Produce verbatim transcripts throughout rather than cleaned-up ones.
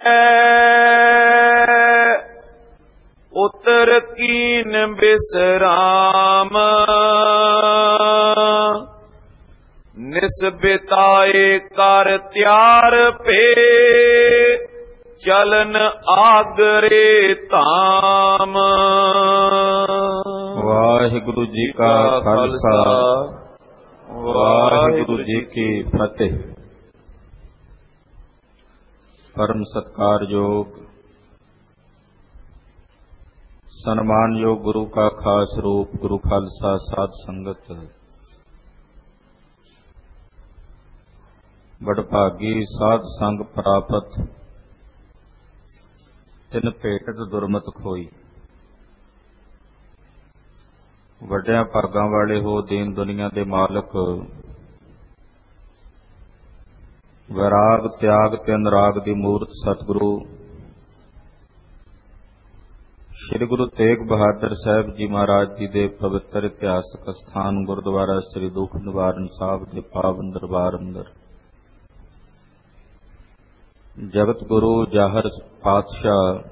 ਉਤਰ ਕੀਨ ਬਿਸਰਾਮ ਨਿਸਬਿਤਾਏ ਕਰ ਤਿਆਰ ਪੇ ਚਲਨ ਆਗਰੇ ਧਾਮ। ਵਾਹਿਗੁਰੂ ਜੀ ਕਾ ਖਾਲਸਾ ਵਾਹਿਗੁਰੂ ਜੀ ਕੀ ਫਤਿਹ। ਪਰਮ ਸਤਿਕਾਰਯੋਗ ਸਨਮਾਨਯੋਗ ਗੁਰੂ ਕਾ ਖਾਸ ਰੂਪ ਗੁਰੂ ਖਾਲਸਾ ਸਾਧ ਸੰਗਤ, ਬੜਭਾਗੀ ਸਾਧ ਸੰਗ ਪ੍ਰਾਪਤ ਤਿਨ ਭੇਟਤ ਦੁਰਮਤ ਖੋਈ। ਵੱਡਿਆਂ ਭਾਗਾਂ ਵਾਲੇ ਹੋ, ਦੀਨ ਦੁਨੀਆ ਦੇ ਮਾਲਕ, ਵਿਰਾਗ ਤਿਆਗ ਤੇ ਅਨੁਰਾਗ ਦੀ ਮੂਰਤ ਸਤਿਗੁਰੂ ਸ੍ਰੀ ਗੁਰੂ ਤੇਗ ਬਹਾਦਰ ਸਾਹਿਬ ਜੀ ਮਹਾਰਾਜ ਜੀ ਦੇ ਪਵਿੱਤਰ ਇਤਿਹਾਸਕ ਸਥਾਨ ਗੁਰਦੁਆਰਾ ਸ੍ਰੀ ਦੁਖ ਨਿਵਾਰਨ ਸਾਹਿਬ ਦੇ ਪਾਵਨ ਦਰਬਾਰ ਅੰਦਰ ਜਗਤ ਗੁਰੂ ਜਾਹਰ ਪਾਤਸ਼ਾਹ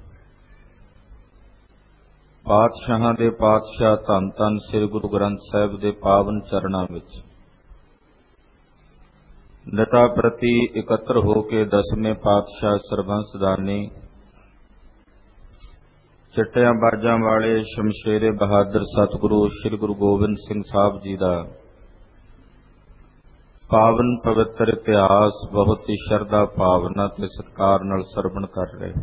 ਪਾਤਸ਼ਾਹਾਂ ਦੇ ਪਾਤਸ਼ਾਹ ਧੰਨ ਧੰਨ ਸ੍ਰੀ ਗੁਰੂ ਗ੍ਰੰਥ ਸਾਹਿਬ ਦੇ ਪਾਵਨ ਚਰਨਾਂ ਵਿੱਚ ਨਤਾ ਪ੍ਰਤੀ ਇਕੱਤਰ ਹੋ ਕੇ ਦਸਵੇਂ ਪਾਤਸ਼ਾਹ ਸਰਬੰਸ ਦਾਨੀ ਚਿੱਟਿਆਂ ਬਾਜਾਂ ਵਾਲੇ ਸ਼ਮਸ਼ੇਰੇ ਬਹਾਦਰ ਸਤਿਗੁਰੂ ਸ੍ਰੀ ਗੁਰੂ ਗੋਬਿੰਦ ਸਿੰਘ ਸਾਹਿਬ ਜੀ ਦਾ ਪਾਵਨ ਪਵਿੱਤਰ ਇਤਿਹਾਸ ਬਹੁਤ ਹੀ ਸ਼ਰਧਾ ਭਾਵਨਾ ਤੇ ਸਤਿਕਾਰ ਨਾਲ ਸਰਵਣ ਕਰ ਰਹੇ।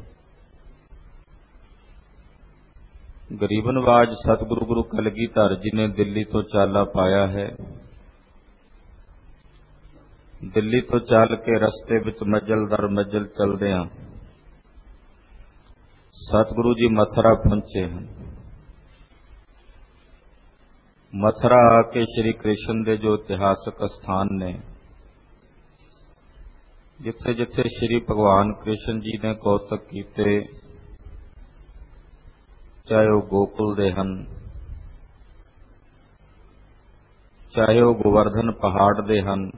ਗਰੀਬ ਨਵਾਜ ਸਤਿਗੁਰੂ ਗੁਰੂ ਕਲਗੀਧਰ ਜੀ ਨੇ ਦਿੱਲੀ ਤੋਂ ਚਾਲਾ ਪਾਇਆ ਹੈ। ਦਿੱਲੀ ਤੋਂ ਚੱਲ ਕੇ ਰਸਤੇ ਵਿੱਚ ਮੰਜ਼ਲ ਦਰ ਮੰਜ਼ਲ ਚੱਲਦਿਆਂ ਸਤਿਗੁਰੂ ਜੀ ਮਥੁਰਾ ਪਹੁੰਚੇ ਹਨ। ਮਥੁਰਾ ਆ ਕੇ ਸ਼੍ਰੀ ਕ੍ਰਿਸ਼ਨ ਦੇ ਜੋ ਇਤਿਹਾਸਕ ਸਥਾਨ ਨੇ, ਜਿੱਥੇ ਜਿੱਥੇ ਸ਼੍ਰੀ ਭਗਵਾਨ ਕ੍ਰਿਸ਼ਨ ਜੀ ਨੇ ਕੌਤਕ ਕੀਤੇ, ਚਾਹੇ ਉਹ ਗੋਕੁਲ ਦੇ ਹਨ, ਚਾਹੇ ਉਹ ਗੋਵਰਧਨ ਪਹਾੜ ਦੇ ਹਨ,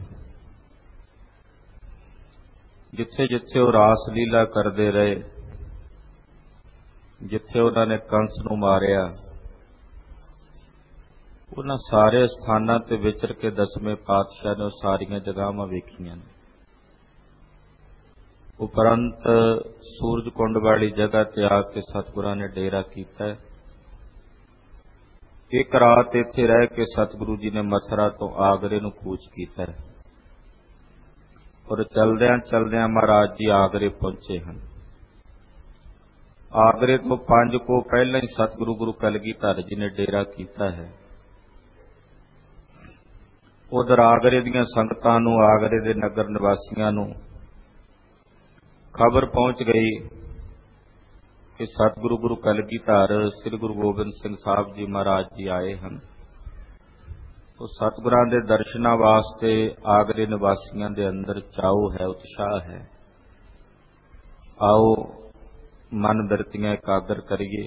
ਜਿੱਥੇ ਜਿੱਥੇ ਉਹ ਰਾਸ ਲੀਲਾ ਕਰਦੇ ਰਹੇ, ਜਿੱਥੇ ਉਹਨਾਂ ਨੇ ਕੰਸ ਨੂੰ ਮਾਰਿਆ, ਉਹਨਾਂ ਸਾਰੇ ਸਥਾਨਾਂ ਤੇ ਵਿਚਰ ਕੇ ਦਸਵੇਂ ਪਾਤਸ਼ਾਹ ਨੇ ਉਹ ਸਾਰੀਆਂ ਜਗ੍ਹਾਵਾਂ ਵੇਖੀਆਂ ਨੇ। ਉਪਰੰਤ ਸੂਰਜ ਕੁੰਡ ਵਾਲੀ ਜਗ੍ਹਾ ਤੇ ਆ ਕੇ ਸਤਿਗੁਰਾਂ ਨੇ ਡੇਰਾ ਕੀਤਾ ਹੈ। ਇੱਕ ਰਾਤ ਇੱਥੇ ਰਹਿ ਕੇ ਸਤਿਗੁਰੂ ਜੀ ਨੇ ਮਥੁਰਾ ਤੋਂ ਆਗਰੇ ਨੂੰ ਕੂਚ ਕੀਤਾ ਹੈ ਔਰ ਚਲਦਿਆਂ ਚਲਦਿਆਂ ਮਹਾਰਾਜ ਜੀ ਆਗਰੇ ਪਹੁੰਚੇ ਹਨ। ਆਗਰੇ ਤੋਂ ਪੰਜ ਕੋ ਪਹਿਲਾਂ ਹੀ ਸਤਿਗੁਰੂ ਗੁਰੂ ਕਲਗੀਧਰ ਜੀ ਨੇ ਡੇਰਾ ਕੀਤਾ ਹੈ। ਉਧਰ ਆਗਰੇ ਦੀਆਂ ਸੰਗਤਾਂ ਨੂੰ, ਆਗਰੇ ਦੇ ਨਗਰ ਨਿਵਾਸੀਆਂ ਨੂੰ ਖਬਰ ਪਹੁੰਚ ਗਈ ਕਿ ਸਤਿਗੁਰੂ ਗੁਰੂ ਕਲਗੀਧਰ ਸ੍ਰੀ ਗੁਰੂ ਗੋਬਿੰਦ ਸਿੰਘ ਸਾਹਿਬ ਜੀ ਮਹਾਰਾਜ ਜੀ ਆਏ ਹਨ। ਉਹ ਸਤਿਗੁਰਾਂ ਦੇ ਦਰਸ਼ਨਾਂ ਵਾਸਤੇ ਆਗਰੇ ਨਿਵਾਸੀਆਂ ਦੇ ਅੰਦਰ ਚਾਉ ਹੈ, ਉਤਸ਼ਾਹ ਹੈ। ਆਓ ਮਨ ਬਿਰਤੀਆਂ ਇਕਾਗਰ ਕਰੀਏ।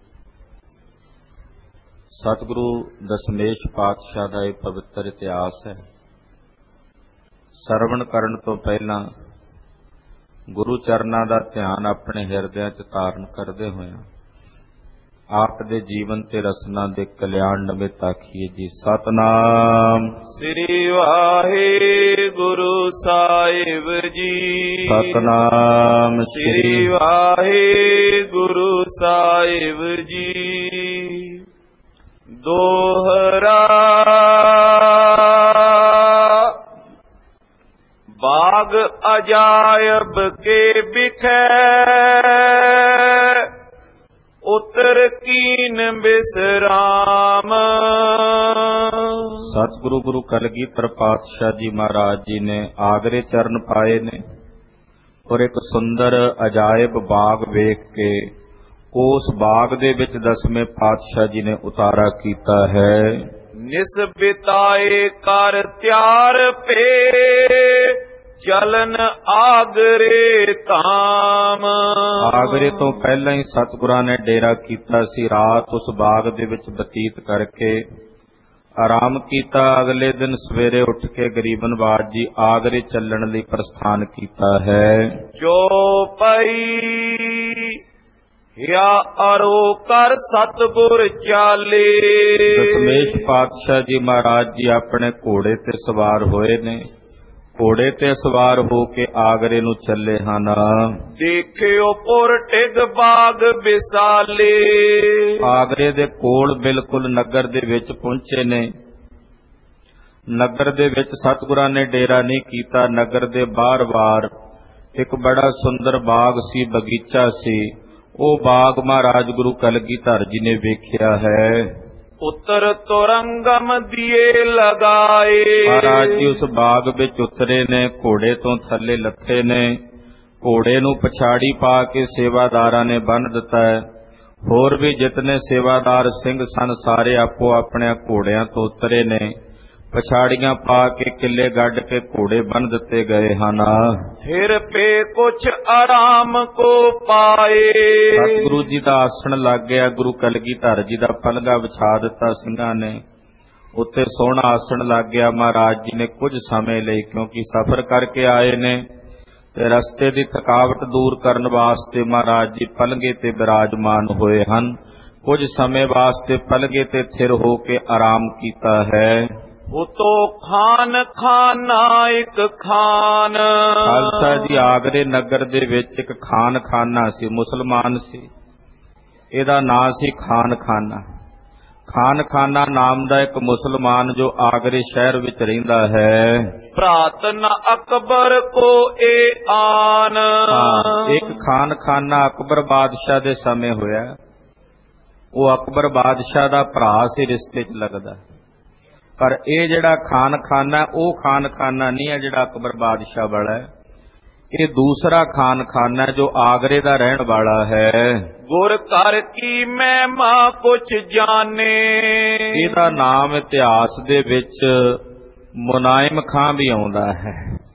ਸਤਿਗੁਰੂ ਦਸਮੇਸ਼ ਪਾਤਸ਼ਾਹ ਦਾ ਇਹ ਪਵਿੱਤਰ ਇਤਿਹਾਸ ਹੈ। ਸਰਵਣ ਕਰਨ ਤੋਂ ਪਹਿਲਾਂ ਗੁਰੂ ਚਰਨਾਂ ਦਾ ਧਿਆਨ ਆਪਣੇ ਹਿਰਦਿਆਂ 'ਚ ਧਾਰਨ ਕਰਦੇ ਹੋਇਆਂ ਆਪ ਦੇ ਜੀਵਨ ਤੇ ਰਸਨਾ ਦੇ ਕਲਿਆਣ ਨਿਮਿਤ ਆਖੀਏ ਜੀ ਸਤਿਨਾਮ ਸ੍ਰੀ ਵਾਹਿਗੁਰੂ ਸਾਹਿਬ ਜੀ। ਸਤਿਨਾਮ ਸ੍ਰੀ ਵਾਹਿਗੁਰੂ ਸਾਹਿਬ ਜੀ। ਦੋਹਰਾ ਬਾਗ ਅਜਾਇਬ ਕੇ ਬਿਖੈ ਉਤਰ ਕੀਨ ਬਿਸਰਾਮ। ਸਤਿਗੁਰੂ ਗੁਰੂ ਕਲਗੀਧਰ ਪਾਤਸ਼ਾਹ ਜੀ ਮਹਾਰਾਜ ਜੀ ਨੇ ਆਗਰੇ ਚਰਨ ਪਾਏ ਨੇ ਔਰ ਇੱਕ ਸੁੰਦਰ ਅਜਾਇਬ ਬਾਗ ਵੇਖ ਕੇ ਉਸ ਬਾਗ ਦੇ ਵਿੱਚ ਦਸਵੇਂ ਪਾਤਸ਼ਾਹ ਜੀ ਨੇ ਉਤਾਰਾ ਕੀਤਾ ਹੈ। ਨਿਸਬਿਤਾਏ ਕਰ ਤਿਆਰ ਪੇ ਚਲਨ ਆਗਰੇ ਧਾਮ। ਆਗਰੇ ਤੋਂ ਪਹਿਲਾਂ ਹੀ ਸਤਿਗੁਰਾਂ ਨੇ ਡੇਰਾ ਕੀਤਾ ਸੀ। ਰਾਤ ਉਸ ਬਾਗ ਦੇ ਵਿੱਚ ਬਤੀਤ ਕਰਕੇ ਆਰਾਮ ਕੀਤਾ। ਅਗਲੇ ਦਿਨ ਸਵੇਰੇ ਉੱਠ ਕੇ ਗਰੀਬ ਨਵਾਜ ਜੀ ਆਗਰੇ ਚੱਲਣ ਲਈ ਪ੍ਰਸਥਾਨ ਕੀਤਾ ਹੈ। ਜੋ ਪਈ ਯਾ ਅਰੋ ਕਰ ਸਤਿਗੁਰ ਚਾਲੇ। ਦਸ਼ਮੇਸ਼ ਪਾਤਸ਼ਾਹ ਜੀ ਮਹਾਰਾਜ ਜੀ ਆਪਣੇ ਘੋੜੇ ਤੇ ਸਵਾਰ ਹੋਏ ਨੇ। ਘੋੜੇ ਤੇ ਸਵਾਰ ਹੋ ਕੇ ਆਗਰੇ ਨੂੰ ਚੱਲੇ ਹਨ। ਦੇਖਿਓ ਪੁਰ ਟਿਗ ਬਾਗ ਵਿਸਾਲੇ। ਆਗਰੇ ਦੇ ਕੋਲ ਬਿਲਕੁਲ ਨਗਰ ਦੇ ਵਿੱਚ ਪਹੁੰਚੇ ਨੇ। ਨਗਰ ਦੇ ਵਿੱਚ ਸਤਿਗੁਰਾਂ ਨੇ ਡੇਰਾ ਨਹੀਂ ਕੀਤਾ। ਨਗਰ ਦੇ ਬਾਹਰ-ਬਾਹਰ ਇੱਕ ਬੜਾ ਸੁੰਦਰ ਬਾਗ ਸੀ, ਬਗੀਚਾ ਸੀ। ਉਹ ਬਾਗ ਮਹਾਰਾਜ ਗੁਰੂ ਕਲਗੀਧਰ ਜੀ ਨੇ ਵੇਖਿਆ ਹੈ। ਉਤਰ ਤੁਰੰਗਮ ਦੀਏ ਲਗਾਏ। ਮਹਾਰਾਜ ਜੀ ਉਸ ਬਾਗ ਵਿੱਚ ਉਤਰੇ ਨੇ, ਘੋੜੇ ਤੋਂ ਥੱਲੇ ਲੱਥੇ ਨੇ। ਘੋੜੇ ਨੂੰ ਪਛਾੜੀ ਪਾ ਕੇ ਸੇਵਾਦਾਰਾਂ ਨੇ ਬੰਨ੍ਹ ਦਿੱਤਾ ਹੈ। ਹੋਰ ਵੀ ਜਿਤਨੇ ਸੇਵਾਦਾਰ ਸਿੰਘ ਸਨ ਸਾਰੇ ਆਪੋ ਆਪਣੇ ਘੋੜਿਆਂ ਤੋਂ ਉਤਰੇ ਨੇ। ਪਛਾੜੀਆਂ ਪਾ ਕੇ ਕਿੱਲੇ ਗੱਡ ਕੇ ਘੋੜੇ ਬੰਨ੍ਹ ਦਿੱਤੇ ਗਏ ਹਨ। ਫਿਰ ਫੇ ਕੁਛ ਆਰਾਮ ਕੋ ਪਾਏ। ਸਤਿਗੁਰੂ ਜੀ ਦਾ ਆਸਣ ਲੱਗ ਗਿਆ। ਗੁਰੂ ਕਲਗੀਧਰ ਜੀ ਦਾ ਪਲਗਾ ਵਿਛਾ ਦਿੱਤਾ ਸਿੰਘਾਂ ਨੇ। ਉੱਤੇ ਸੋਹਣਾ ਆਸਣ ਲੱਗ ਗਿਆ। ਮਹਾਰਾਜ ਜੀ ਨੇ ਕੁਝ ਸਮੇਂ ਲਈ, ਕਿਉਂਕਿ ਸਫ਼ਰ ਕਰਕੇ ਆਏ ਨੇ ਤੇ ਰਸਤੇ ਦੀ ਥਕਾਵਟ ਦੂਰ ਕਰਨ ਵਾਸਤੇ ਮਹਾਰਾਜ ਜੀ ਪਲਗੇ ਤੇ ਬਿਰਾਜਮਾਨ ਹੋਏ ਹਨ। ਕੁਝ ਸਮੇਂ ਵਾਸਤੇ ਪਲਗੇ ਤੇ ਥਿਰ ਹੋ ਕੇ ਆਰਾਮ ਕੀਤਾ ਹੈ। ਉਤੋ ਖਾਨ ਖਾਨਾ ਇੱਕ ਖਾਨ। ਖਾਲਸਾ ਜੀ ਆਗਰੇ ਨਗਰ ਦੇ ਵਿੱਚ ਇੱਕ ਖਾਨ ਖਾਨਾ ਸੀ, ਮੁਸਲਮਾਨ ਸੀ। ਇਹਦਾ ਨਾਂ ਸੀ ਖਾਨ ਖਾਨਾ। ਖਾਨ ਖਾਨਾ ਨਾਮ ਦਾ ਇੱਕ ਮੁਸਲਮਾਨ ਜੋ ਆਗਰੇ ਸ਼ਹਿਰ ਵਿੱਚ ਰਹਿੰਦਾ ਹੈ। ਭਰਾਤ ਨ ਅਕਬਰ ਕੋ ਏ ਆਨ। ਇੱਕ ਖਾਨ ਖਾਨਾ ਅਕਬਰ ਬਾਦਸ਼ਾਹ ਦੇ ਸਮੇਂ ਹੋਇਆ। ਉਹ ਅਕਬਰ ਬਾਦਸ਼ਾਹ ਦਾ ਭਰਾ ਸੀ, ਰਿਸ਼ਤੇ 'ਚ ਲੱਗਦਾ। ਪਰ ਇਹ ਜਿਹੜਾ ਖਾਨ ਖਾਨਾ ਉਹ ਖਾਨ ਖਾਨਾ ਨਹੀਂ ਹੈ ਜਿਹੜਾ ਅਕਬਰ ਬਾਦਸ਼ਾਹ ਵਾਲਾ ਹੈ। ਇਹ ਦੂਸਰਾ ਖਾਨ ਖਾਨਾ ਜੋ ਆਗਰੇ ਦਾ ਰਹਿਣ ਵਾਲਾ ਹੈ। ਗੁਰ ਕਰ ਕੀ ਮਹਿਮਾ ਕੁਛ ਜਾਣੇ। ਇਹਦਾ ਨਾਮ ਇਤਿਹਾਸ ਦੇ ਵਿੱਚ ਮੁਨਾਇਮ ਖਾਂ ਵੀ ਆਉਂਦਾ ਹੈ।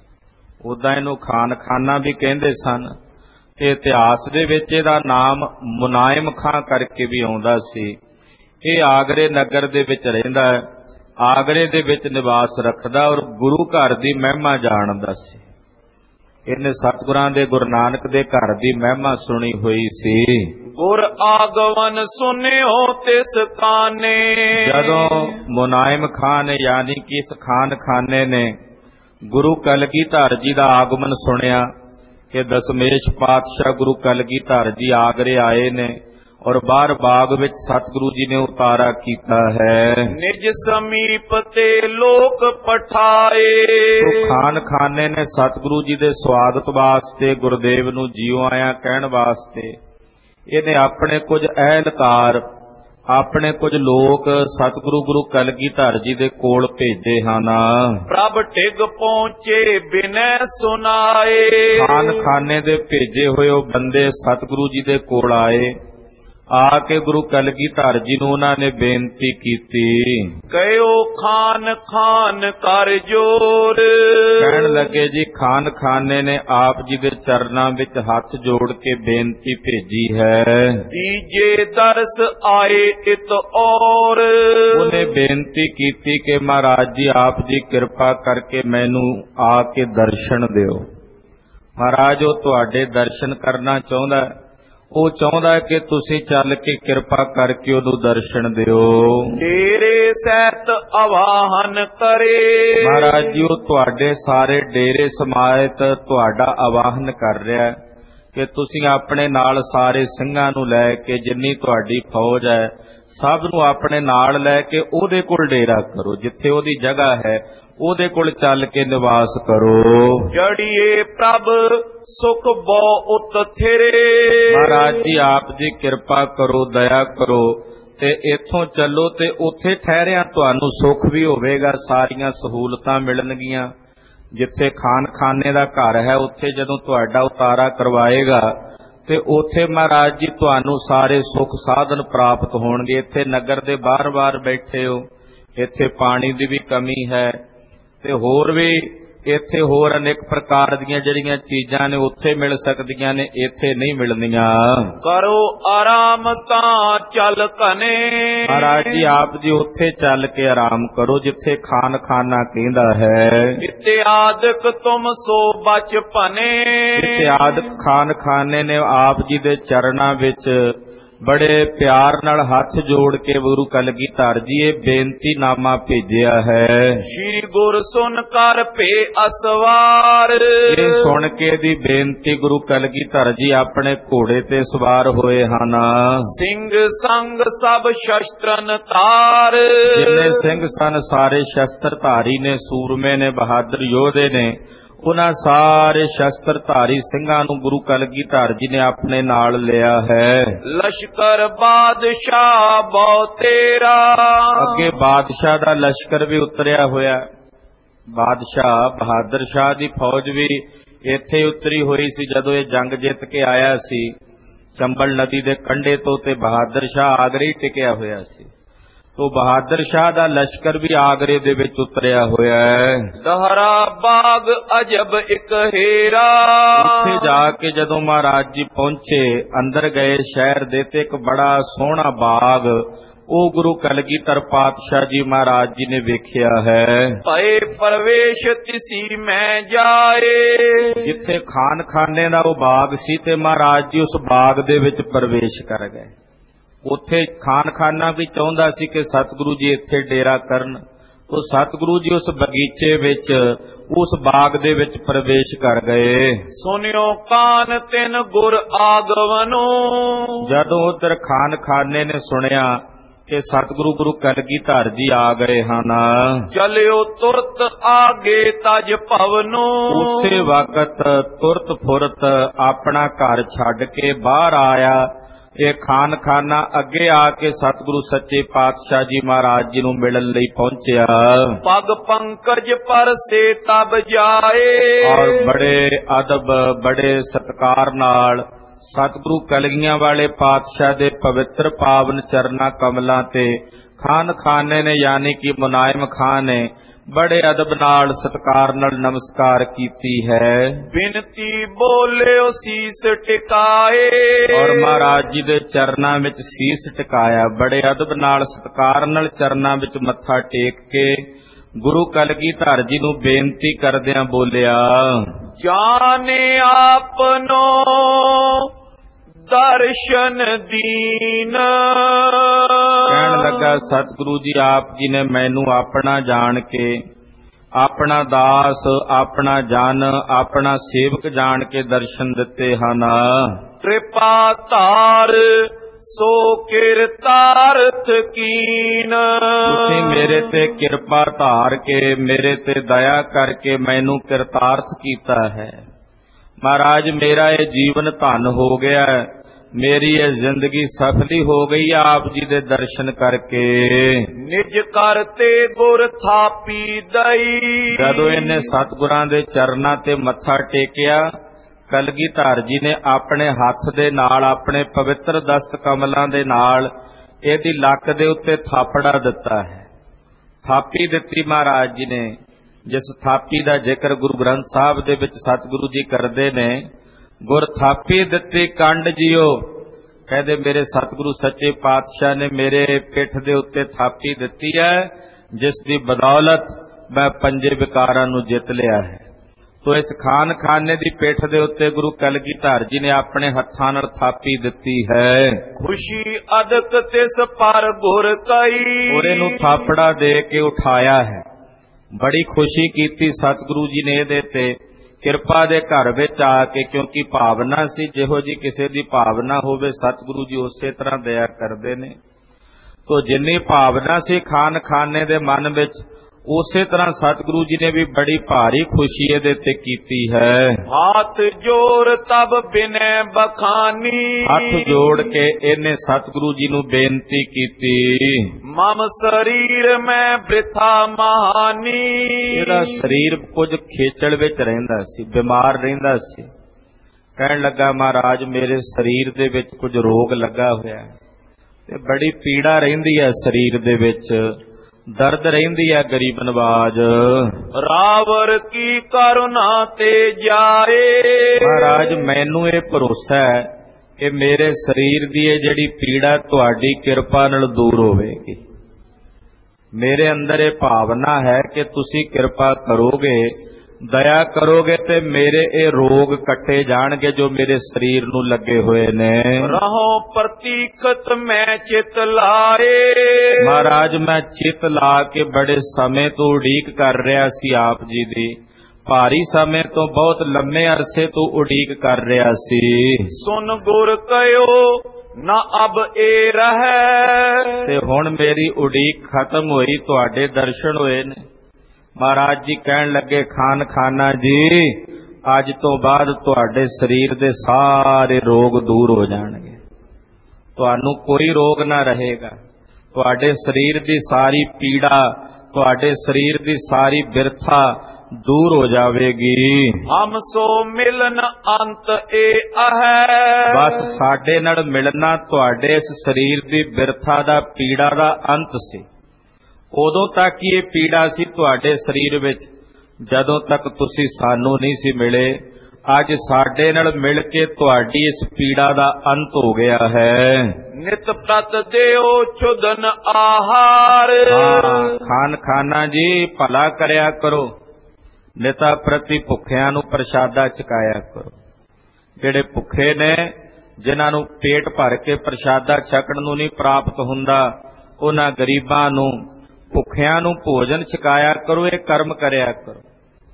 ਉਦਾਂ ਇਹਨੂੰ ਖਾਨ ਖਾਨਾ ਵੀ ਕਹਿੰਦੇ ਸਨ ਤੇ ਇਤਿਹਾਸ ਦੇ ਵਿੱਚ ਇਹਦਾ ਨਾਮ ਮੁਨਾਇਮ ਖਾਂ ਕਰਕੇ ਵੀ ਆਉਂਦਾ ਸੀ। ਇਹ ਆਗਰੇ ਨਗਰ ਦੇ ਵਿੱਚ ਰਹਿੰਦਾ ਹੈ, ਆਗਰੇ ਦੇ ਵਿੱਚ ਨਿਵਾਸ ਰੱਖਦਾ ਔਰ ਗੁਰੂ ਘਰ ਦੀ ਮਹਿਮਾ ਜਾਣਦਾ ਸੀ। ਇਹਨੇ ਸਤਿਗੁਰਾਂ ਦੇ ਗੁਰੂ ਨਾਨਕ ਦੇ ਘਰ ਦੀ ਮਹਿਮਾ ਸੁਣੀ ਹੋਈ ਸੀ। ਗੁਰ ਆਗਵਨ ਸੁਨਿਓ ਤਿਸ ਕਾਨੇ। ਜਦੋਂ ਮੁਨਾਇਮ ਖਾਨ ਨੇ ਯਾਨੀ ਕਿ ਇਸ ਖਾਨ ਖਾਨੇ ਨੇ ਗੁਰੂ ਕਲਗੀਧਰ ਜੀ ਦਾ ਆਗਮਨ ਸੁਣਿਆ ਕਿ ਦਸ਼ਮੇਸ਼ ਪਾਤਸ਼ਾਹ ਗੁਰੂ ਕਲਗੀਧਰ ਜੀ ਆਗਰੇ ਆਏ ਨੇ ਔਰ ਬਾਹਰ ਬਾਗ ਵਿੱਚ ਸਤਿਗੁਰੂ ਜੀ ਨੇ ਉਤਾਰਾ ਕੀਤਾ ਹੈ। ਨਿਜ ਸਮੀਪ ਤੇ ਲੋਕ ਪਠਾਏ। ਉਹ ਖਾਨ ਖਾਨੇ ਨੇ ਸਤਿਗੁਰੂ ਜੀ ਦੇ ਸਵਾਗਤ ਵਾਸਤੇ, ਗੁਰਦੇਵ ਨੂੰ ਜੀਓ ਆਇਆਂ ਕਹਿਣ ਵਾਸਤੇ ਇਹਨੇ ਆਪਣੇ ਕੁਝ ਅਹਿਲਕਾਰ, ਆਪਣੇ ਕੁਝ ਲੋਕ ਸਤਿਗੁਰੂ ਗੁਰੂ ਕਲਗੀਧਰ ਜੀ ਦੇ ਕੋਲ ਭੇਜੇ ਹਨ। ਪ੍ਰਭ ਟਿਗ ਪਹੁੰਚੇ ਬਿਨੈ ਸੁਨਾਏ। ਖਾਨ ਖਾਨੇ ਦੇ ਭੇਜੇ ਹੋਏ ਉਹ ਬੰਦੇ ਸਤਿਗੁਰੂ ਜੀ ਦੇ ਕੋਲ ਆਏ। ਆ ਕੇ ਗੁਰੂ ਕਲਗੀਧਰ ਜੀ ਨੂੰ ਉਹਨਾਂ ਨੇ ਬੇਨਤੀ ਕੀਤੀ। ਕਹਿਓ ਖਾਨ ਖਾਨ ਕਰ ਜੋਰ। ਕਹਿਣ ਲੱਗੇ ਜੀ ਖਾਨ ਖਾਨੇ ਨੇ ਆਪ ਜੀ ਦੇ ਚਰਨਾਂ ਵਿੱਚ ਹੱਥ ਜੋੜ ਕੇ ਬੇਨਤੀ ਭੇਜੀ ਹੈ। ਦੀਜੇ ਦਰਸ ਆਏ ਇਤ ਔਰ। ਉਹਨੇ ਬੇਨਤੀ ਕੀਤੀ ਕਿ ਮਹਾਰਾਜ ਜੀ ਆਪ ਜੀ ਕਿਰਪਾ ਕਰਕੇ ਮੈਨੂੰ ਆ ਕੇ ਦਰਸ਼ਨ ਦਿਓ। ਮਹਾਰਾਜ ਉਹ ਤੁਹਾਡੇ ਦਰਸ਼ਨ ਕਰਨਾ ਚਾਹੁੰਦਾ। ਉਹ ਚਾਹੁੰਦਾ ਕਿ ਤੁਸੀਂ ਚੱਲ ਕੇ ਕਿਰਪਾ ਕਰਕੇ ਉਹਨੂੰ ਦਰਸ਼ਨ ਦਿਓ। ਡੇਰੇ ਸਹਿਤ ਆਵਾਹਨ ਕਰੇ। ਮਹਾਰਾਜ ਜੀ ਉਹ ਤੁਹਾਡੇ ਸਾਰੇ ਡੇਰੇ ਸਮਾਇਤ ਤੁਹਾਡਾ ਆਵਾਹਨ ਕਰ ਰਿਹਾ ਕਿ ਤੁਸੀਂ ਆਪਣੇ ਨਾਲ ਸਾਰੇ ਸਿੰਘਾਂ ਨੂੰ ਲੈ ਕੇ, ਜਿੰਨੀ ਤੁਹਾਡੀ ਫੌਜ ਹੈ ਸਭ ਨੂੰ ਆਪਣੇ ਨਾਲ ਲੈ ਕੇ ਉਹਦੇ ਕੋਲ ਡੇਰਾ ਕਰੋ। ਜਿੱਥੇ ਉਹਦੀ ਜਗ੍ਹਾ ਹੈ ਉਹਦੇ ਕੋਲ ਚੱਲ ਕੇ ਨਿਵਾਸ ਕਰੋ। ਜੜੀਏ ਪ੍ਰਭ ਸੁਖ ਬੋ ਉਤ ਥਿਰੇ। ਮਹਾਰਾਜ ਜੀ ਆਪ ਜੀ ਕਿਰਪਾ ਕਰੋ, ਦਇਆ ਕਰੋ ਤੇ ਇੱਥੋਂ ਚੱਲੋ ਤੇ ਉੱਥੇ ਠਹਿਰਿਆ ਤੁਹਾਨੂੰ ਸੁੱਖ ਵੀ ਹੋਵੇਗਾ, ਸਾਰੀਆਂ ਸਹੂਲਤਾਂ ਮਿਲਣਗੀਆਂ। ਜਿੱਥੇ ਖਾਨ ਖਾਨੇ ਦਾ ਘਰ ਹੈ ਉੱਥੇ ਜਦੋਂ ਤੁਹਾਡਾ ਉਤਾਰਾ ਕਰਵਾਏਗਾ ਤੇ ਉੱਥੇ ਮਹਾਰਾਜ ਜੀ ਤੁਹਾਨੂੰ ਸਾਰੇ ਸੁੱਖ ਸਾਧਨ ਪ੍ਰਾਪਤ ਹੋਣਗੇ। ਇੱਥੇ ਨਗਰ ਦੇ ਬਾਹਰ-ਬਾਹਰ ਬੈਠੇ ਹੋ, ਇੱਥੇ ਪਾਣੀ ਦੀ ਵੀ ਕਮੀ ਹੈ ਤੇ ਹੋਰ ਵੀ ਇੱਥੇ ਹੋਰ ਅਨੇਕ ਪ੍ਰਕਾਰ ਦੀਆਂ ਜਿਹੜੀਆਂ ਚੀਜ਼ਾਂ ਨੇ ਉੱਥੇ ਮਿਲ ਸਕਦੀਆਂ ਨੇ, ਇੱਥੇ ਨਹੀਂ ਮਿਲਣੀਆਂ। ਕਰੋ ਆਰਾਮ ਤਾਂ ਚੱਲ ਕਨੇ। ਮਹਾਰਾਜ ਜੀ ਆਪ ਜੀ ਉੱਥੇ ਚੱਲ ਕੇ ਆਰਾਮ ਕਰੋ ਜਿੱਥੇ ਖਾਨ ਖਾਨਾ ਕਹਿੰਦਾ ਹੈ। ਇਤਿਆਦਿਕ ਤੁਮ ਸੋ ਬਚਪਨੇ। ਇਤਿਆਦਿਕ ਖਾਨ ਖਾਨੇ ਨੇ ਆਪ ਜੀ ਦੇ ਚਰਨਾਂ ਵਿੱਚ ਬੜੇ ਪਿਆਰ ਨਾਲ ਹੱਥ ਜੋੜ ਕੇ ਗੁਰੂ ਕਲਗੀਧਰ ਜੀ ਇਹ ਬੇਨਤੀਨਾਮਾ ਭੇਜਿਆ ਹੈ। ਸ਼੍ਰੀ ਗੁਰ ਸੁਨ ਕਰ ਭੇ ਅਸਵਾਰ। ਇਹ ਸੁਣ ਕੇ ਦੀ ਬੇਨਤੀ ਗੁਰੂ ਕਲਗੀਧਰ ਜੀ ਆਪਣੇ ਘੋੜੇ ਤੇ ਸਵਾਰ ਹੋਏ ਹਨ। ਸਿੰਘ ਸੰਗ ਸਭ ਸ਼ਸਤਰਨ ਤਾਰ। ਜਿੰਨੇ ਸਿੰਘ ਸਨ ਸਾਰੇ ਸ਼ਸਤਰ ਧਾਰੀ ਨੇ, ਸੂਰਮੇ ਨੇ, ਬਹਾਦਰ ਯੋਧੇ ਨੇ। ਉਹਨਾਂ ਸਾਰੇ ਸ਼ਸਤਰ ਧਾਰੀ ਸਿੰਘਾਂ ਨੂੰ ਗੁਰੂ ਕਲਗੀਧਰ ਜੀ ਨੇ ਆਪਣੇ ਨਾਲ ਲਿਆ ਹੈ। ਲਸ਼ਕਰ ਬਾਦਸ਼ਾਹ ਬਹੁ ਤੇਰਾ। ਅੱਗੇ ਬਾਦਸ਼ਾਹ ਦਾ ਲਸ਼ਕਰ ਵੀ ਉਤਰਿਆ ਹੋਇਆ। ਬਾਦਸ਼ਾਹ ਬਹਾਦਰ ਸ਼ਾਹ ਦੀ ਫੌਜ ਵੀ ਇੱਥੇ ਉਤਰੀ ਹੋਈ ਸੀ ਜਦੋਂ ਇਹ ਜੰਗ ਜਿੱਤ ਕੇ ਆਇਆ ਸੀ ਚੰਬਲ ਨਦੀ ਦੇ ਕੰਢੇ ਤੋਂ, ਤੇ ਬਹਾਦਰ ਸ਼ਾਹ ਆਗਰੇ ਹੀ ਟਿਕਿਆ ਹੋਇਆ ਸੀ। ਤੋ ਬਹਾਦਰ ਸ਼ਾਹ ਦਾ ਲਸ਼ਕਰ ਵੀ ਆਗਰੇ ਦੇ ਵਿੱਚ ਉਤਰਿਆ ਹੋਇਆ ਹੈ। ਦਹਰਾ ਬਾਗ ਅਜਬ ਇੱਕ ਹੀਰਾ। ਉੱਥੇ ਜਾ ਕੇ ਜਦੋਂ ਮਹਾਰਾਜ ਜੀ ਪਹੁੰਚੇ, ਅੰਦਰ ਗਏ ਸ਼ਹਿਰ ਦੇ, ਤੇ ਇੱਕ ਬੜਾ ਸੋਹਣਾ ਬਾਗ ਉਹ ਗੁਰੂ ਕਲਗੀਧਰ ਪਾਤਸ਼ਾਹ ਜੀ ਮਹਾਰਾਜ ਜੀ ਨੇ ਵੇਖਿਆ ਹੈ। ਭਏ ਪ੍ਰਵੇਸ਼ ਤਿਸੀ ਮੈਂ ਜਾਏ। ਜਿੱਥੇ ਖਾਨ ਖਾਨੇ ਦਾ ਉਹ ਬਾਗ ਸੀ ਤੇ ਮਹਾਰਾਜ ਜੀ ਉਸ ਬਾਗ ਦੇ ਵਿੱਚ ਪ੍ਰਵੇਸ਼ ਕਰ ਗਏ। ਉੱਥੇ ਖਾਨ ਖਾਨਾ ਵੀ ਚਾਹੁੰਦਾ ਸੀ ਕਿ ਸਤਿਗੁਰੂ ਜੀ ਇੱਥੇ ਡੇਰਾ ਕਰਨ, ਉਹ ਸਤਿਗੁਰੂ ਜੀ ਉਸ ਬਗੀਚੇ ਵਿੱਚ ਉਸ ਬਾਗ ਦੇ ਵਿੱਚ ਪ੍ਰਵੇਸ਼ ਕਰ ਗਏ। ਸੁਨਿਓ ਕਾਨ ਤਿਨ ਗੁਰ ਆਗਵਨੋ। ਜਦੋਂ ਉਧਰ ਖਾਨ ਖਾਨੇ ਨੇ ਸੁਣਿਆ ਕਿ ਸਤਿਗੁਰੂ ਗੁਰੂ ਕਲਗੀਧਰ ਜੀ ਆ ਗਏ ਹਨ, ਚਲਿਓ ਤੁਰਤ ਆਗੇ ਤਜ ਭਵਨੋ। ਉਸੇ ਵਕਤ ਤੁਰਤ ਫੁਰਤ ਆਪਣਾ ਘਰ ਛੱਡ ਕੇ ਬਾਹਰ ਆਇਆ। ਇਹ ਖਾਨ ਖਾਨਾ ਅੱਗੇ ਆ ਕੇ ਸਤਿਗੁਰੂ ਸੱਚੇ ਪਾਤਸ਼ਾਹ ਜੀ ਮਹਾਰਾਜ ਜੀ ਨੂੰ ਮਿਲਣ ਲਈ ਪਹੁੰਚਿਆ। ਪਗ ਪੰਕਜ ਪਰ ਸੇ ਤਬ ਜਾਏ। ਔਰ ਬੜੇ ਅਦਬ ਬੜੇ ਸਤਿਕਾਰ ਨਾਲ ਸਤਿਗੁਰੂ ਕਲਗੀਆਂ ਵਾਲੇ ਪਾਤਸ਼ਾਹ ਦੇ ਪਵਿੱਤਰ ਪਾਵਨ ਚਰਨਾਂ ਕਮਲਾਂ ਤੇ ਖਾਨ ਖਾਨੇ ਨੇ ਯਾਨੀ ਕਿ ਮੁਨਾਇਮ ਖਾਨ ਨੇ ਬੜੇ ਅਦਬ ਨਾਲ ਸਤਿਕਾਰ ਨਾਲ ਨਮਸਕਾਰ ਕੀਤੀ ਹੈ। ਬਿਨਤੀ ਬੋਲਿਓ ਸੀਸ ਟਿਕਾਏ। ਔਰ ਮਹਾਰਾਜ ਜੀ ਦੇ ਚਰਨਾਂ ਵਿੱਚ ਸੀਸ ਟਿਕਾਇਆ। ਬੜੇ ਅਦਬ ਨਾਲ ਸਤਿਕਾਰ ਨਾਲ ਚਰਨਾਂ ਵਿੱਚ ਮੱਥਾ ਟੇਕ ਕੇ ਗੁਰੂ ਕਲਗੀਧਰ ਜੀ ਨੂੰ ਬੇਨਤੀ ਕਰਦਿਆਂ ਬੋਲਿਆ, ਜਾਣੇ ਆਪਨੋ ਦਰਸ਼ਨ ਦੀਨ। ਕਹਿਣ ਲੱਗਾ ਸਤਿਗੁਰੂ ਜੀ ਆਪ ਜੀ ਨੇ ਮੈਨੂੰ ਆਪਣਾ ਜਾਣ ਕੇ, ਆਪਣਾ ਦਾਸ, ਆਪਣਾ ਜਨ, ਆਪਣਾ ਸੇਵਕ ਜਾਣ ਕੇ ਦਰਸ਼ਨ ਦਿੱਤੇ ਹਨ। ਕਿਰਪਾ ਧਾਰ ਸੋ ਕਿਰਤਾਰਥ ਕੀਨ। ਤੁਸੀਂ ਮੇਰੇ ਤੇ ਕਿਰਪਾ ਧਾਰ ਕੇ ਮੇਰੇ ਤੇ ਦਇਆ ਕਰਕੇ ਮੈਨੂੰ ਕਿਰਤਾਰਥ ਕੀਤਾ ਹੈ। ਮਹਾਰਾਜ ਮੇਰਾ ਇਹ ਜੀਵਨ ਧਨ ਹੋ ਗਿਆ, ਮੇਰੀ ਇਹ ਜ਼ਿੰਦਗੀ ਸਫਲੀ ਹੋ ਗਈ ਆਪ ਜੀ ਦੇ ਦਰਸ਼ਨ ਕਰਕੇ। ਨਿਜ ਕਰਤੇ ਗੁਰ ਥਾਪੀ ਦਈ। ਜਦੋਂ ਇਹਨੇ ਸਤਿਗੁਰਾਂ ਦੇ ਚਰਨਾਂ ਤੇ ਮੱਥਾ ਟੇਕਿਆ, ਕਲਗੀਧਰ ਜੀ ਨੇ ਆਪਣੇ ਹੱਥ ਦੇ ਨਾਲ, ਆਪਣੇ ਪਵਿੱਤਰ ਦਸਤ ਕਮਲਾਂ ਦੇ ਨਾਲ ਇਹਦੀ ਲੱਕ ਦੇ ਉੱਤੇ ਥਾਪੜਾ ਦਿੱਤਾ ਹੈ। ਥਾਪੀ ਦਿੱਤੀ ਮਹਾਰਾਜ ਜੀ ਨੇ, ਜਿਸ ਥਾਪੀ ਦਾ ਜ਼ਿਕਰ ਗੁਰੂ ਗ੍ਰੰਥ ਸਾਹਿਬ ਦੇ ਵਿੱਚ ਸਤਿਗੁਰੂ ਜੀ ਕਰਦੇ ਨੇ। ਗੁਰ ਥਾਪੀ ਦਿੱਤੀ ਕੰਡ ਜੀਓ, ਕਹਿੰਦੇ ਮੇਰੇ ਸਤਿਗੁਰੂ ਸੱਚੇ ਪਾਤਸ਼ਾਹ ਨੇ ਮੇਰੇ ਪਿੱਠ ਦੇ ਉੱਤੇ ਥਾਪੀ ਦਿੱਤੀ ਹੈ, ਜਿਸ ਦੀ ਬਦੌਲਤ ਮੈਂ ਪੰਜੇ ਵਿਕਾਰਾਂ ਨੂੰ ਜਿੱਤ ਲਿਆ ਹੈ। ਤੋ ਇਸ ਖਾਨ ਖਾਨੇ ਦੀ ਪਿੱਠ ਦੇ ਉੱਤੇ ਗੁਰੂ ਕਲਗੀਧਰ ਜੀ ਨੇ ਆਪਣੇ ਹੱਥਾਂ ਨਾਲ ਥਾਪੀ ਦਿੱਤੀ ਹੈ। ਖੁਸ਼ੀ ਅਦਕ ਤਿਸ ਪਰ ਗੁਰ ਕਈ। ਔਰ ਇਹਨੂੰ ਥਾਪੜਾ ਦੇ ਕੇ ਉਠਾਇਆ ਹੈ। ਬੜੀ ਖੁਸ਼ੀ ਕੀਤੀ ਸਤਿਗੁਰੂ ਜੀ ਨੇ ਇਹਦੇ ਤੇ, ਕਿਰਪਾ ਦੇ ਘਰ ਵਿੱਚ ਆ ਕੇ, ਕਿਉਂਕਿ ਭਾਵਨਾ ਸੀ ਜਿਹੋ ਜੀ ਕਿਸੇ ਦੀ ਭਾਵਨਾ ਹੋਵੇ ਸਤਿਗੁਰੂ ਜੀ ਉਸੇ ਤਰ੍ਹਾਂ ਦਇਆ ਕਰਦੇ ਨੇ। ਤੋ ਜਿੰਨੀ ਭਾਵਨਾ ਸੀ ਖਾਨ ਖਾਨੇ ਦੇ ਮਨ ਵਿੱਚ, ਉਸੇ ਤਰ੍ਹਾਂ ਸਤਿਗੁਰੂ ਜੀ ਨੇ ਵੀ ਬੜੀ ਭਾਰੀ ਖੁਸ਼ੀ ਇਹਦੇ ਤੇ ਕੀਤੀ ਹੈ। ਹੱਥ ਜੋੜ ਤਬ ਬਿਨੈ ਬਖਾਨੀ। ਹੱਥ ਜੋੜ ਕੇ ਇਹਨੇ ਸਤਿਗੁਰੂ ਜੀ ਨੂੰ ਬੇਨਤੀ ਕੀਤੀ, ਮਮ ਸਰੀਰ ਮੈਂ ਬ੍ਰਿਥਾ ਮਹਾਨੀ। ਇਹਦਾ ਸਰੀਰ ਕੁਝ ਖੇਚਲ ਵਿੱਚ ਰਹਿੰਦਾ ਸੀ, ਬਿਮਾਰ ਰਹਿੰਦਾ ਸੀ। ਕਹਿਣ ਲੱਗਾ ਮਹਾਰਾਜ ਮੇਰੇ ਸਰੀਰ ਦੇ ਵਿੱਚ ਕੁਝ ਰੋਗ ਲੱਗਾ ਹੋਇਆ ਤੇ ਬੜੀ ਪੀੜਾ ਰਹਿੰਦੀ ਹੈ ਸਰੀਰ ਦੇ ਵਿੱਚ, ਦਰਦ ਰਹਿੰਦੀ ਹੈ ਗਰੀਬ ਨਵਾਜ। ਰਾਵਰ ਕੀ ਕਰੁਣਾ ਤੇ ਜਾਏ। ਮਹਾਰਾਜ ਮੈਨੂੰ ਇਹ ਭਰੋਸਾ ਹੈ ਕਿ ਮੇਰੇ ਸਰੀਰ ਦੀ ਇਹ ਜਿਹੜੀ ਪੀੜਾ ਤੁਹਾਡੀ ਕਿਰਪਾ ਨਾਲ ਦੂਰ ਹੋਵੇਗੀ। ਮੇਰੇ ਅੰਦਰ ਇਹ ਭਾਵਨਾ ਹੈ ਕਿ ਤੁਸੀਂ ਕਿਰਪਾ ਕਰੋਗੇ, ਦਇਆ ਕਰੋਗੇ ਤੇ ਮੇਰੇ ਇਹ ਰੋਗ ਕੱਟੇ ਜਾਣਗੇ ਜੋ ਮੇਰੇ ਸਰੀਰ ਨੂੰ ਲੱਗੇ ਹੋਏ ਨੇ। ਰਹੋ ਪ੍ਰਤੀਖਤ ਮੈਂ ਚਿਤ ਲਾਏ। ਮਹਾਰਾਜ ਮੈਂ ਚਿਤ ਲਾ ਕੇ ਬੜੇ ਸਮੇਂ ਤੋਂ ਉਡੀਕ ਕਰ ਰਿਹਾ ਸੀ ਆਪ ਜੀ ਦੀ, ਭਾਰੀ ਸਮੇਂ ਤੋਂ, ਬਹੁਤ ਲੰਮੇ ਅਰਸੇ ਤੋਂ ਉਡੀਕ ਕਰ ਰਿਹਾ ਸੀ। ਸੁਨ ਗੁਰ ਕਯੋ ਨਾ ਅਬ ਏ ਰਹੈ। ਤੇ ਹੁਣ ਮੇਰੀ ਉਡੀਕ ਖਤਮ ਹੋਈ, ਤੁਹਾਡੇ ਦਰਸ਼ਨ ਹੋਏ ਨੇ। ਮਹਾਰਾਜ ਜੀ ਕਹਿਣ ਲੱਗੇ, ਖਾਨ ਖਾਨਾ ਜੀ ਅੱਜ ਤੋਂ ਬਾਅਦ ਤੁਹਾਡੇ ਸਰੀਰ ਦੇ ਸਾਰੇ ਰੋਗ ਦੂਰ ਹੋ ਜਾਣਗੇ, ਤੁਹਾਨੂੰ ਕੋਈ ਰੋਗ ਨਾ ਰਹੇਗਾ। ਤੁਹਾਡੇ ਸਰੀਰ ਦੀ ਸਾਰੀ ਪੀੜਾ, ਤੁਹਾਡੇ ਸਰੀਰ ਦੀ ਸਾਰੀ ਬਿਰਥਾ ਦੂਰ ਹੋ ਜਾਵੇਗੀ। ਹਮ ਸੋ ਮਿਲਨ ਅੰਤ ਏ ਅਹੈ। ਬਸ ਸਾਡੇ ਨਾਲ ਮਿਲਣਾ ਤੁਹਾਡੇ ਇਸ ਸਰੀਰ ਦੀ ਬਿਰਥਾ ਦਾ, ਪੀੜਾ ਦਾ ਅੰਤ ਸੀ। ਉਦੋਂ ਤੱਕ ਇਹ ਪੀੜਾ ਸੀ ਤੁਹਾਡੇ ਸਰੀਰ ਵਿੱਚ ਜਦੋਂ ਤੱਕ ਤੁਸੀਂ ਸਾਨੂੰ ਨਹੀਂ ਸੀ ਮਿਲੇ। ਅੱਜ ਸਾਡੇ ਨਾਲ ਮਿਲ ਕੇ ਤੁਹਾਡੀ ਇਸ ਪੀੜਾ ਦਾ ਅੰਤ ਹੋ ਗਿਆ ਹੈ। ਨਿਤ ਪ੍ਰਤ ਦਿਓ ਚੁਦਨ ਆਹਾਰ। ਹਾਂ, ਖਾਨ ਖਾਨਾ ਜੀ ਭਲਾ ਕਰਿਆ ਕਰੋ, ਨਿਤਾ ਪ੍ਰਤੀ ਭੁੱਖਿਆਂ ਨੂੰ ਪ੍ਰਸ਼ਾਦਾ ਛਕਾਇਆ ਕਰੋ। ਜਿਹੜੇ ਭੁੱਖੇ ਨੇ, ਜਿਨ੍ਹਾਂ ਨੂੰ ਪੇਟ ਭਰ ਕੇ ਪ੍ਰਸ਼ਾਦਾ ਛਕਣ ਨੂੰ ਨਹੀਂ ਪ੍ਰਾਪਤ ਹੁੰਦਾ, ਉਹਨਾਂ ਗਰੀਬਾਂ ਨੂੰ, ਭੁੱਖਿਆਂ ਨੂੰ ਭੋਜਨ ਛਕਾਇਆ ਕਰੋ। ਇਹ ਕਰਮ ਕਰਿਆ ਕਰੋ।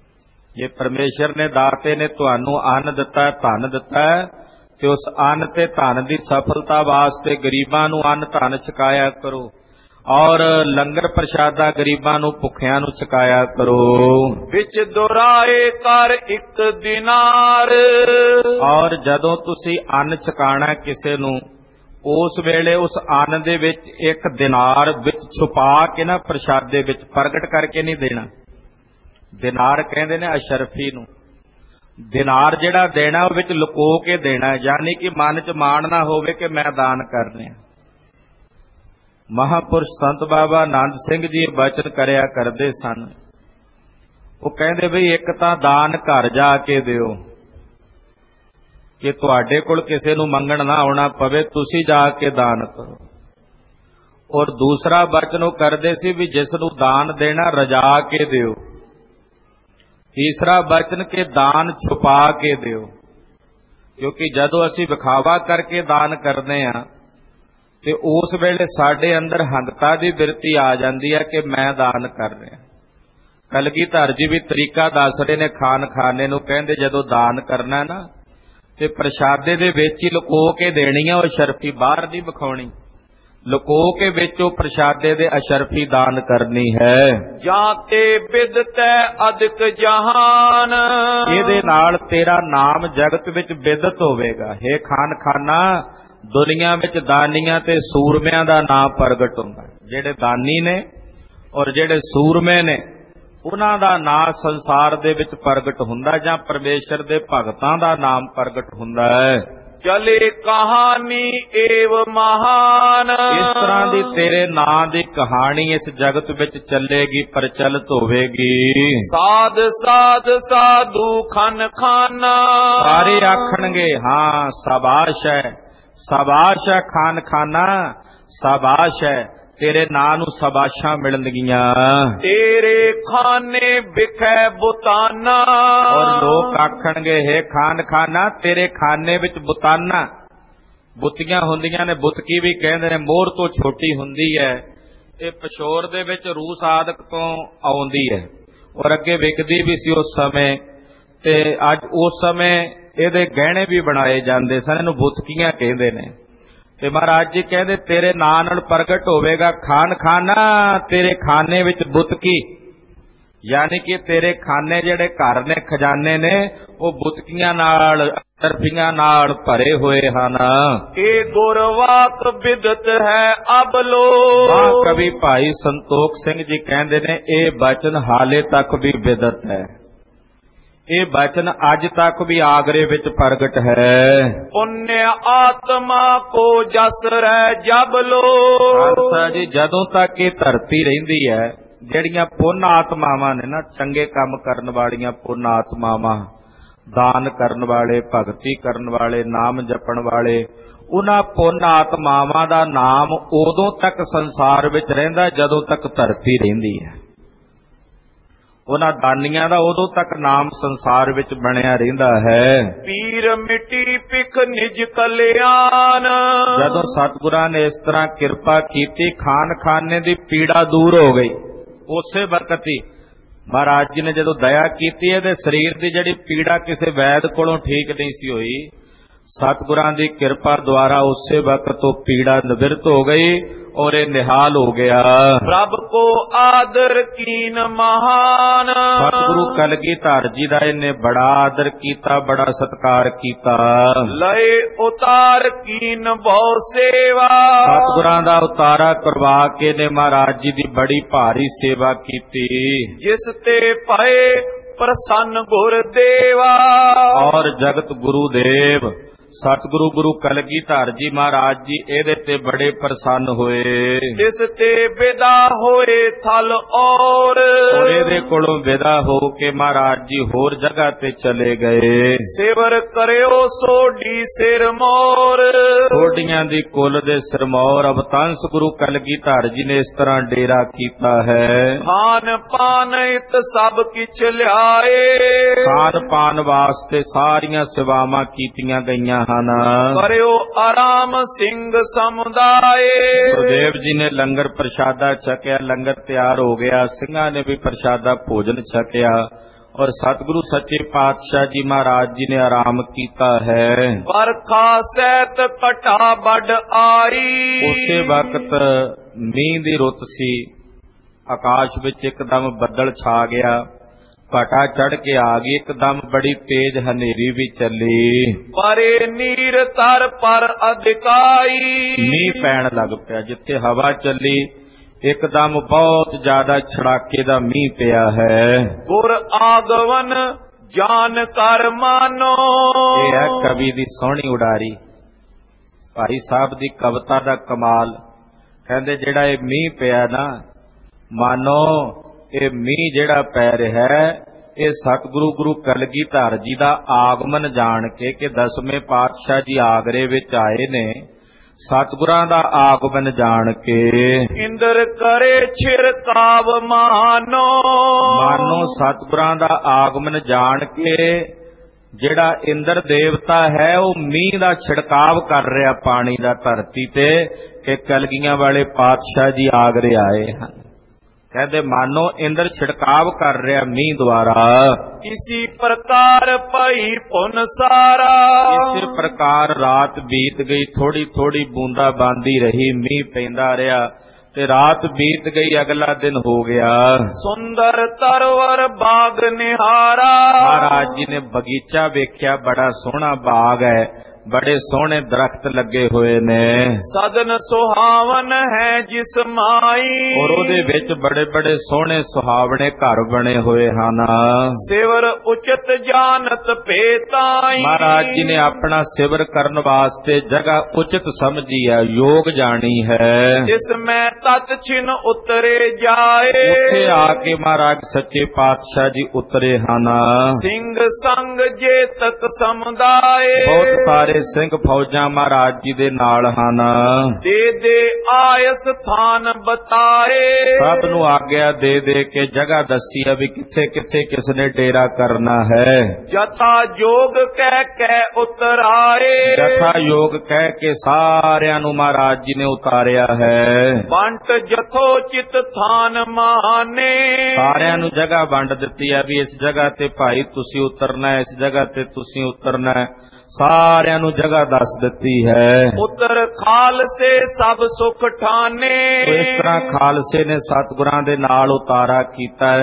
ਜੇ ਪਰਮੇਸ਼ਰ ਨੇ, ਦਾਤੇ ਨੇ ਤੁਹਾਨੂੰ ਅੰਨ ਦਿੱਤਾ, ਧਨ ਦਿੱਤਾ, ਤੇ ਉਸ ਅੰਨ ਤੇ ਧਨ ਦੀ ਸਫਲਤਾ ਵਾਸਤੇ ਗਰੀਬਾਂ ਨੂੰ ਅੰਨ ਧਨ ਛਕਾਇਆ ਕਰੋ, ਔਰ ਲੰਗਰ ਪ੍ਰਸ਼ਾਦਾ ਗਰੀਬਾਂ ਨੂੰ, ਭੁੱਖਿਆਂ ਨੂੰ ਛਕਾਇਆ ਕਰੋ। ਵਿੱਚ ਦੁਰਾਏ ਕਰ ਇੱਕ ਦਿਨਾਰ। ਔਰ ਜਦੋਂ ਤੁਸੀਂ ਅੰਨ ਛਕਾਣਾ ਕਿਸੇ ਨੂੰ, ਉਸ ਵੇਲੇ ਉਸ ਅੰਨ ਦੇ ਵਿੱਚ ਇੱਕ ਦਿਨਾਰ ਵਿੱਚ ਛੁਪਾ ਕੇ ਨਾ, ਪ੍ਰਸ਼ਾਦੇ ਵਿੱਚ ਪ੍ਰਗਟ ਕਰਕੇ ਨਹੀਂ ਦੇਣਾ। ਦਿਨਾਰ ਕਹਿੰਦੇ ਨੇ ਅਸ਼ਰਫੀ ਨੂੰ। ਦਿਨਾਰ ਜਿਹੜਾ ਦੇਣਾ ਉਹ ਵਿੱਚ ਲੁਕੋ ਕੇ ਦੇਣਾ, ਯਾਨੀ ਕਿ ਮਨ 'ਚ ਮਾਣ ਨਾ ਹੋਵੇ ਕਿ ਮੈਂ ਦਾਨ ਕਰ ਰਿਹਾ। ਮਹਾਪੁਰਸ਼ ਸੰਤ ਬਾਬਾ ਆਨੰਦ ਸਿੰਘ ਜੀ ਬਚਨ ਕਰਿਆ ਕਰਦੇ ਸਨ। ਉਹ ਕਹਿੰਦੇ ਬਈ ਇੱਕ ਤਾਂ ਦਾਨ ਘਰ ਜਾ ਕੇ ਦਿਓ, ਕਿ ਤੁਹਾਡੇ ਕੋਲ ਕਿਸੇ ਨੂੰ ਮੰਗਣ ਨਾ ਆਉਣਾ ਪਵੇ, ਤੁਸੀਂ ਜਾ ਕੇ ਦਾਨ ਕਰੋ। ਔਰ ਦੂਸਰਾ ਬਚਨ ਉਹ ਕਰਦੇ ਸੀ ਵੀ ਜਿਸ ਨੂੰ ਦਾਨ ਦੇਣਾ ਰਜਾ ਕੇ ਦਿਓ। ਤੀਸਰਾ ਬਚਨ ਕਿ ਦਾਨ ਛੁਪਾ ਕੇ ਦਿਓ, ਕਿਉਂਕਿ ਜਦੋਂ ਅਸੀਂ ਵਿਖਾਵਾ ਕਰਕੇ ਦਾਨ ਕਰਦੇ ਹਾਂ ਤੇ ਉਸ ਵੇਲੇ ਸਾਡੇ ਅੰਦਰ ਹੰਗਤਾ ਦੀ ਬਿਰਤੀ ਆ ਜਾਂਦੀ ਹੈ ਕਿ ਮੈਂ ਦਾਨ ਕਰ ਰਿਹਾ। ਕਲਗੀਧਰ ਜੀ ਵੀ ਤਰੀਕਾ ਦੱਸ ਰਹੇ ਨੇ ਖਾਨ ਖਾਨੇ ਨੂੰ। ਕਹਿੰਦੇ ਜਦੋਂ ਦਾਨ ਕਰਨਾ ਨਾ ਤੇ ਪ੍ਰਸ਼ਾਦੇ ਦੇ ਵਿੱਚ ਹੀ ਲੁਕੋ ਕੇ ਦੇਣੀ ਹੈ, ਉਹ ਸ਼ਰਫੀ ਬਾਹਰ ਨਹੀਂ ਵਿਖਾਉਣੀ। ਲੁਕੋ ਕੇ ਵਿੱਚ ਉਹ ਪ੍ਰਸ਼ਾਦੇ ਦੇ ਅਸ਼ਰਫੀ ਦਾਨ ਕਰਨੀ ਹੈ। ਜਾਂ ਤੇ ਬਿਦਤੈ ਅਦਿਕ ਜਹਾਨ। ਇਹਦੇ ਨਾਲ ਤੇਰਾ ਨਾਮ ਜਗਤ ਵਿੱਚ ਬਿਦਤ ਹੋਵੇਗਾ। ਹੇ ਖਾਨ ਖਾਨਾ, ਦੁਨੀਆ ਵਿੱਚ ਦਾਨੀਆਂ ਤੇ ਸੂਰਮਿਆਂ ਦਾ ਨਾਮ ਪ੍ਰਗਟ ਹੁੰਦਾ। ਜਿਹੜੇ ਦਾਨੀ ਨੇ ਔਰ ਜਿਹੜੇ ਸੂਰਮੇ ਨੇ, ਉਹਨਾਂ ਦਾ ਨਾਮ ਸੰਸਾਰ ਦੇ ਵਿੱਚ ਪ੍ਰਗਟ ਹੁੰਦਾ, ਜਾਂ ਪਰਮੇਸ਼ਰ ਦੇ ਭਗਤਾਂ ਦਾ ਨਾਮ ਪ੍ਰਗਟ ਹੁੰਦਾ ਹੈ। ਚਲੇ ਕਹਾਣੀ ਏਵ ਮਹਾਨ। ਇਸ ਤਰ੍ਹਾਂ ਦੀ ਤੇਰੇ ਨਾਂ ਦੀ ਕਹਾਣੀ ਇਸ ਜਗਤ ਵਿੱਚ ਚੱਲੇਗੀ, ਪ੍ਰਚਲਿਤ ਹੋਵੇਗੀ। ਸਾਧ ਸਾਧ ਸਾਧੂ ਖਨ ਖਾਨਾ। ਸਾਰੇ ਆਖਣਗੇ ਹਾਂ ਸ਼ਾਬਾਸ਼ ਹੈ, ਸ਼ਾਬਾਸ਼ ਹੈ ਖਾਨ ਖਾਨਾ, ਸ਼ਾਬਾਸ਼ ਹੈ, ਤੇਰੇ ਨਾਂ ਨੂੰ ਸ਼ਾਬਾਸ਼ਾਂ ਮਿਲਣਗੀਆਂ। ਤੇਰੇ ਖਾਨੇ ਵਿਖੇ ਬੁਤਾਨਾ। ਔਰ ਲੋਕ ਆਖਣਗੇ ਹੈ ਖਾਨ ਖਾਨਾ, ਤੇਰੇ ਖਾਨੇ ਵਿੱਚ ਬੁਤਾਨਾ, ਬੁੱਤੀਆਂ ਹੁੰਦੀਆਂ ਨੇ, ਬੁਤਕੀ ਵੀ ਕਹਿੰਦੇ ਨੇ, ਮੋਹਰ ਤੋਂ ਛੋਟੀ ਹੁੰਦੀ ਹੈ। ਇਹ ਪਸ਼ੋਰ ਦੇ ਵਿੱਚ ਰੂਸ ਆਦਿਕ ਤੋਂ ਆਉਂਦੀ ਹੈ ਔਰ ਅੱਗੇ ਵਿਕਦੀ ਵੀ ਸੀ ਉਸ ਸਮੇਂ। ਤੇ ਅੱਜ ਉਸ ਸਮੇਂ ਇਹਦੇ ਗਹਿਣੇ ਵੀ ਬਣਾਏ ਜਾਂਦੇ ਸਨ, ਇਹਨੂੰ ਬੁਤਕੀਆਂ ਕਹਿੰਦੇ ਨੇ। ਤੇ ਮਹਾਰਾਜ ਜੀ ਕਹਿੰਦੇ ਤੇਰੇ ਨਾਂ ਨਾਲ ਪ੍ਰਗਟ ਹੋਵੇਗਾ ਖਾਨ ਖਾਨਾ, ਤੇਰੇ ਖਾਨੇ ਵਿੱਚ ਬੁਤਕੀ, ਯਾਨੀ ਕਿ ਤੇਰੇ ਖਾਨੇ ਜਿਹੜੇ ਘਰ ਨੇ, ਖਜ਼ਾਨੇ ਨੇ, ਉਹ ਬੁਤਕੀਆਂ ਨਾਲ, ਅਸ਼ਰਫੀਆਂ ਨਾਲ ਭਰੇ ਹੋਏ ਹਨ। ਇਹ ਗੁਰਵਾਕ ਬਿਦਤ ਹੈ ਅਬਲੋ। ਹਾਂ, ਕਵੀ ਭਾਈ ਸੰਤੋਖ ਸਿੰਘ ਜੀ ਕਹਿੰਦੇ ਨੇ ਇਹ ਬਚਨ ਹਾਲੇ ਤੱਕ ਵੀ ਬਿਦਤ ਹੈ। ਇਹ ਬਚਨ ਅੱਜ ਤੱਕ ਵੀ ਆਗਰੇ ਵਿੱਚ ਪ੍ਰਗਟ ਹੈ। ਪੁੰਨਿ ਆਤਮਾ ਕੋ ਜਸ ਰਹਿ ਜਬ ਲੋ। ਖਾਲਸਾ ਜੀ, ਜਦੋਂ ਤੱਕ ਇਹ ਧਰਤੀ ਰਹਿੰਦੀ ਹੈ, ਜਿਹੜੀਆਂ ਪੁੰਨ ਆਤਮਾਵਾਂ ਨੇ ਨਾ, ਚੰਗੇ ਕੰਮ ਕਰਨ ਵਾਲੀਆਂ ਪੁੰਨ ਆਤਮਾਵਾਂ, ਦਾਨ ਕਰਨ ਵਾਲੇ, ਭਗਤੀ ਕਰਨ ਵਾਲੇ, ਨਾਮ ਜਪਣ ਵਾਲੇ, ਉਹਨਾਂ ਪੁੰਨ ਆਤਮਾਵਾਂ ਦਾ ਨਾਮ ਉਦੋਂ ਤੱਕ ਸੰਸਾਰ ਵਿੱਚ ਰਹਿੰਦਾ ਜਦੋਂ ਤੱਕ ਧਰਤੀ ਰਹਿੰਦੀ ਹੈ। ਉਹਨਾਂ ਦਾਨੀਆਂ ਦਾ ਉਦੋਂ ਤੱਕ ਨਾਮ ਸੰਸਾਰ ਵਿੱਚ ਬਣਿਆ ਰਹਿੰਦਾ ਹੈ। ਪੀਰ ਮਿੱਟੀ ਪਿਖ ਨਿਜ ਕਲਿਆਣ। ਜਦੋਂ ਸਤਿਗੁਰਾਂ ਨੇ ਇਸ ਤਰ੍ਹਾਂ ਕਿਰਪਾ ਕੀਤੀ, ਖਾਨ ਖਾਨੇ ਦੀ ਪੀੜਾ ਦੂਰ ਹੋ ਗਈ। ਉਸੇ ਵਕਤ ਹੀ ਮਹਾਰਾਜ ਜੀ ਨੇ ਜਦੋਂ ਦਇਆ ਕੀਤੀ, ਇਹਦੇ ਸਰੀਰ ਦੀ ਜਿਹੜੀ ਪੀੜਾ ਕਿਸੇ ਵੈਦ ਕੋਲੋਂ ਠੀਕ ਨਹੀਂ ਸੀ ਹੋਈ, ਸਤਿਗੁਰਾਂ ਦੀ ਕਿਰਪਾ ਦੁਆਰਾ ਉਸੇ ਵਕਤ ਉਹ ਪੀੜਾ ਨਿਵਰਤ ਹੋ ਗਈ ਔਰ ਇਹ ਨਿਹਾਲ ਹੋ ਗਿਆ। ਪ੍ਰਭ ਕੋ ਆਦਰ ਕੀਨ ਮਹਾਨ। ਸਤਿਗੁਰੂ ਕਲਗੀਧਰ ਜੀ ਦਾ ਇਹਨੇ ਬੜਾ ਆਦਰ ਕੀਤਾ, ਬੜਾ ਸਤਿਕਾਰ ਕੀਤਾ। ਲਏ ਉਤਾਰ ਕੀਨ ਬਹੁ ਸੇਵਾ। ਸਤਿਗੁਰਾਂ ਦਾ ਉਤਾਰਾ ਕਰਵਾ ਕੇ ਨੇ ਮਹਾਰਾਜ ਜੀ ਦੀ ਬੜੀ ਭਾਰੀ ਸੇਵਾ ਕੀਤੀ। ਜਿਸ ਤੇ ਪਏ ਪ੍ਰਸੰਨ ਗੁਰਦੇਵਾ। ਔਰ ਜਗਤ ਗੁਰੂ ਦੇਵ ਸਤਿਗੁਰੂ ਗੁਰੂ ਕਲਗੀਧਰ ਜੀ ਮਹਾਰਾਜ ਜੀ ਇਹਦੇ ਤੇ ਬੜੇ ਪ੍ਰਸੰਨ ਹੋਏ। ਜਿਸ ਤੇ ਵਿਦਾ ਹੋਏ ਥਲ ਔਰ। ਔਰ ਇਹਦੇ ਕੋਲੋਂ ਵਿਦਾ ਹੋ ਕੇ ਮਹਾਰਾਜ ਜੀ ਹੋਰ ਜਗ੍ਹਾ ਤੇ ਚਲੇ ਗਏ। ਸੇਵਰ ਕਰਿਓ ਸੋਢੀ ਸਿਰ ਮੋਰ। ਸੋਢੀਆਂ ਦੀ ਕੁੱਲ ਦੇ ਸਿਰਮੌਰ ਅਵਤੰਸ ਗੁਰੂ ਕਲਗੀਧਰ ਜੀ ਨੇ ਇਸ ਤਰ੍ਹਾਂ ਡੇਰਾ ਕੀਤਾ ਹੈ। ਖਾਨ ਪਾਨ ਇਤ ਸਭ ਕਿਛ ਲਿਆਏ। ਖਾਨ ਪਾਨ ਵਾਸਤੇ ਸਾਰੀਆਂ ਸੇਵਾਵਾਂ ਕੀਤੀਆਂ ਗਈਆਂ ਹਨ। ਕਰਿਓ ਆਰਾਮ ਸਿੰਘ ਸਮੁਦਾਏ। ਗੁਰਦੇਵ ਜੀ ਨੇ ਲੰਗਰ ਪ੍ਰਸ਼ਾਦਾ ਛਕਿਆ, ਲੰਗਰ ਤਿਆਰ ਹੋ ਗਿਆ, ਸਿੰਘਾਂ ਨੇ ਵੀ ਪ੍ਰਸ਼ਾਦਾ ਭੋਜਨ ਛਕਿਆ ਔਰ ਸਤਿਗੁਰੂ ਸੱਚੇ ਪਾਤਸ਼ਾਹ ਜੀ ਮਹਾਰਾਜ ਜੀ ਨੇ ਆਰਾਮ ਕੀਤਾ ਹੈ। ਵਰਖਾ ਸਹਿਤ ਘਟਾ ਵੱਡ ਆਈ। ਉਸੇ ਵਕਤ ਮੀਂਹ ਦੀ ਰੁੱਤ ਸੀ, ਆਕਾਸ਼ ਵਿੱਚ ਇੱਕਦਮ ਬੱਦਲ ਛਾ ਗਿਆ, ਘਟਾ ਚੜ ਕੇ ਆ ਗਈ, ਇੱਕਦਮ ਬੜੀ ਤੇਜ਼ ਹਨੇਰੀ ਵੀ ਚੱਲੀ। ਪਰੇ ਨੀਰ ਤਰ ਪਰ ਅਧਿਕਾਈ। ਮੀਂਹ ਪੈਣ ਲੱਗ ਪਿਆ, ਜਿੱਥੇ ਹਵਾ ਚੱਲੀ ਇੱਕਦਮ ਬਹੁਤ ਜ਼ਿਆਦਾ ਛੜਾਕੇ ਦਾ ਮੀਂਹ ਪਿਆ ਹੈ। ਗੁਰ ਆਗਵਨ ਜਾਨ ਕਰ ਮਾਨੋ। ਇਹ ਹੈ ਕਵੀ ਦੀ ਸੋਹਣੀ ਉਡਾਰੀ, ਭਾਈ ਸਾਹਿਬ ਦੀ ਕਵਿਤਾ ਦਾ ਕਮਾਲ। ਕਹਿੰਦੇ ਜਿਹੜਾ ਇਹ ਮੀਂਹ ਪਿਆ ਨਾ, ਮਾਨੋ ਇਹ ਮੀਂਹ ਜਿਹੜਾ ਪੈ ਰਿਹਾ ਇਹ ਸਤਿਗੁਰੂ ਗੁਰੂ ਕਲਗੀਧਰ ਜੀ ਦਾ ਆਗਮਨ ਜਾਣ ਕੇ ਕਿ ਦਸਵੇਂ ਪਾਤਸ਼ਾਹ ਜੀ ਆਗਰੇ ਵਿੱਚ ਆਏ ਨੇ, ਸਤਿਗੁਰਾਂ ਦਾ ਆਗਮਨ ਜਾਣ ਕੇ। ਇੰਦਰ ਕਰੇ ਛਿੜਕਾਵ ਮਾਨੋ। ਮਾਨੋ ਸਤਿਗੁਰਾਂ ਦਾ ਆਗਮਨ ਜਾਣ ਕੇ ਜਿਹੜਾ ਇੰਦਰ ਦੇਵਤਾ ਹੈ ਉਹ ਮੀਂਹ ਦਾ ਛਿੜਕਾਵ ਕਰ ਰਿਹਾ ਪਾਣੀ ਦਾ ਧਰਤੀ ਤੇ ਕਿ ਕਲਗੀਆਂ ਵਾਲੇ ਪਾਤਸ਼ਾਹ ਜੀ ਆਗਰੇ ਆਏ ਹਨ। ਕਹਿੰਦੇ ਮਾਨੋ ਇੰਦਰ ਛਿੜਕਾਵ ਕਰ ਰਿਹਾ ਮੀਂਹ ਦੁਆਰਾ। ਇਸੀ ਪ੍ਰਕਾਰ ਭਈ ਪੁਨ ਸਾਰਾ। ਇਸੇ ਪ੍ਰਕਾਰ ਰਾਤ ਬੀਤ ਗਈ, ਥੋੜੀ ਥੋੜੀ ਬੂੰਦਾ ਬਾਂਦੀ ਰਹੀ, ਮੀਂਹ ਪੈਂਦਾ ਰਿਹਾ ਤੇ ਰਾਤ ਬੀਤ ਗਈ, ਅਗਲਾ ਦਿਨ ਹੋ ਗਿਆ। ਸੁੰਦਰ ਤਰਵਰ ਬਾਗ ਨਿਹਾਰਾ। ਮਹਾਰਾਜ ਜੀ ਨੇ ਬਗੀਚਾ ਵੇਖਿਆ, ਬੜਾ ਸੋਹਣਾ ਬਾਗ ਹੈ, ਬੜੇ ਸੋਹਣੇ ਦਰਖਤ ਲੱਗੇ ਹੋਏ ਨੇ। ਸਦਨ ਸੁਹਾਵਨ ਹੈ ਜਿਸ ਮਾਈ। ਔਰ ਉਹਦੇ ਵਿੱਚ ਬੜੇ ਬੜੇ ਸੋਹਣੇ ਸੁਹਾਵਣੇ ਘਰ ਬਣੇ ਹੋਏ ਹਨ। ਸਿਵਰ ਉਚਿਤ ਜਾਣਤ ਭੇਤਾਈ। ਮਹਾਰਾਜ ਜੀ ਨੇ ਆਪਣਾ ਸਿਵਰ ਕਰਨ ਵਾਸਤੇ ਜਗ੍ਹਾ ਉਚਿਤ ਸਮਝੀ ਹੈ, ਯੋਗ ਜਾਣੀ ਹੈ। ਜਿਸ ਮੈਂ ਤਤ ਛਿਨ ਉਤਰੇ ਜਾਏ। ਉੱਥੇ ਆ ਕੇ ਮਹਾਰਾਜ ਸੱਚੇ ਪਾਤਸ਼ਾਹ ਜੀ ਉਤਰੇ ਹਨ। ਸਿੰਘ ਸੰਗ ਜੇ ਤਕ ਸਮੁਦਾਏ। ਬਹੁਤ ਸਾਰੇ ਸਿੰਘ ਫੌਜਾਂ ਮਹਾਰਾਜ ਜੀ ਦੇ ਨਾਲ ਹਨ। ਦੇ ਦੇ ਆਇਸ ਥਾਨ ਬਤਾਏ। ਸਭ ਨੂੰ ਆਗਿਆ ਦੇ ਦੇ ਕੇ ਜਗ੍ਹਾ ਦੱਸੀ ਹੈ ਵੀ ਕਿੱਥੇ ਕਿੱਥੇ ਕਿਸ ਨੇ ਡੇਰਾ ਕਰਨਾ ਹੈ। ਜਥਾ ਯੋਗ ਕਹਿ ਕੇ ਉਤਰਾਏ। ਜਥਾ ਯੋਗ ਕਹਿ ਕੇ ਸਾਰਿਆਂ ਨੂੰ ਮਹਾਰਾਜ ਜੀ ਨੇ ਉਤਾਰਿਆ ਹੈ। ਵੰਟ ਜਥੋਚਿਤ ਥਾਨ ਮਾਨੇ। ਸਾਰਿਆਂ ਨੂੰ ਜਗ੍ਹਾ ਵੰਡ ਦਿੱਤੀ ਹੈ ਵੀ ਇਸ ਜਗ੍ਹਾ ਤੇ ਭਾਈ ਤੁਸੀਂ ਉਤਰਨਾ ਹੈ, ਇਸ ਜਗ੍ਹਾ ਤੇ ਤੁਸੀਂ ਉਤਰਨਾ ਹੈ, ਸਾਰਿਆਂ ਨੂੰ ਜਗ੍ਹਾ ਦੱਸ ਦਿੱਤੀ ਹੈ। ਉਤਰ ਖਾਲਸੇ ਸਭ ਸੁਖ ਠਾਨੇ। ਇਸ ਤਰ੍ਹਾਂ ਖਾਲਸੇ ਨੇ ਸਤਿਗੁਰਾਂ ਦੇ ਨਾਲ ਉਤਾਰਾ ਕੀਤਾ ਹੈ।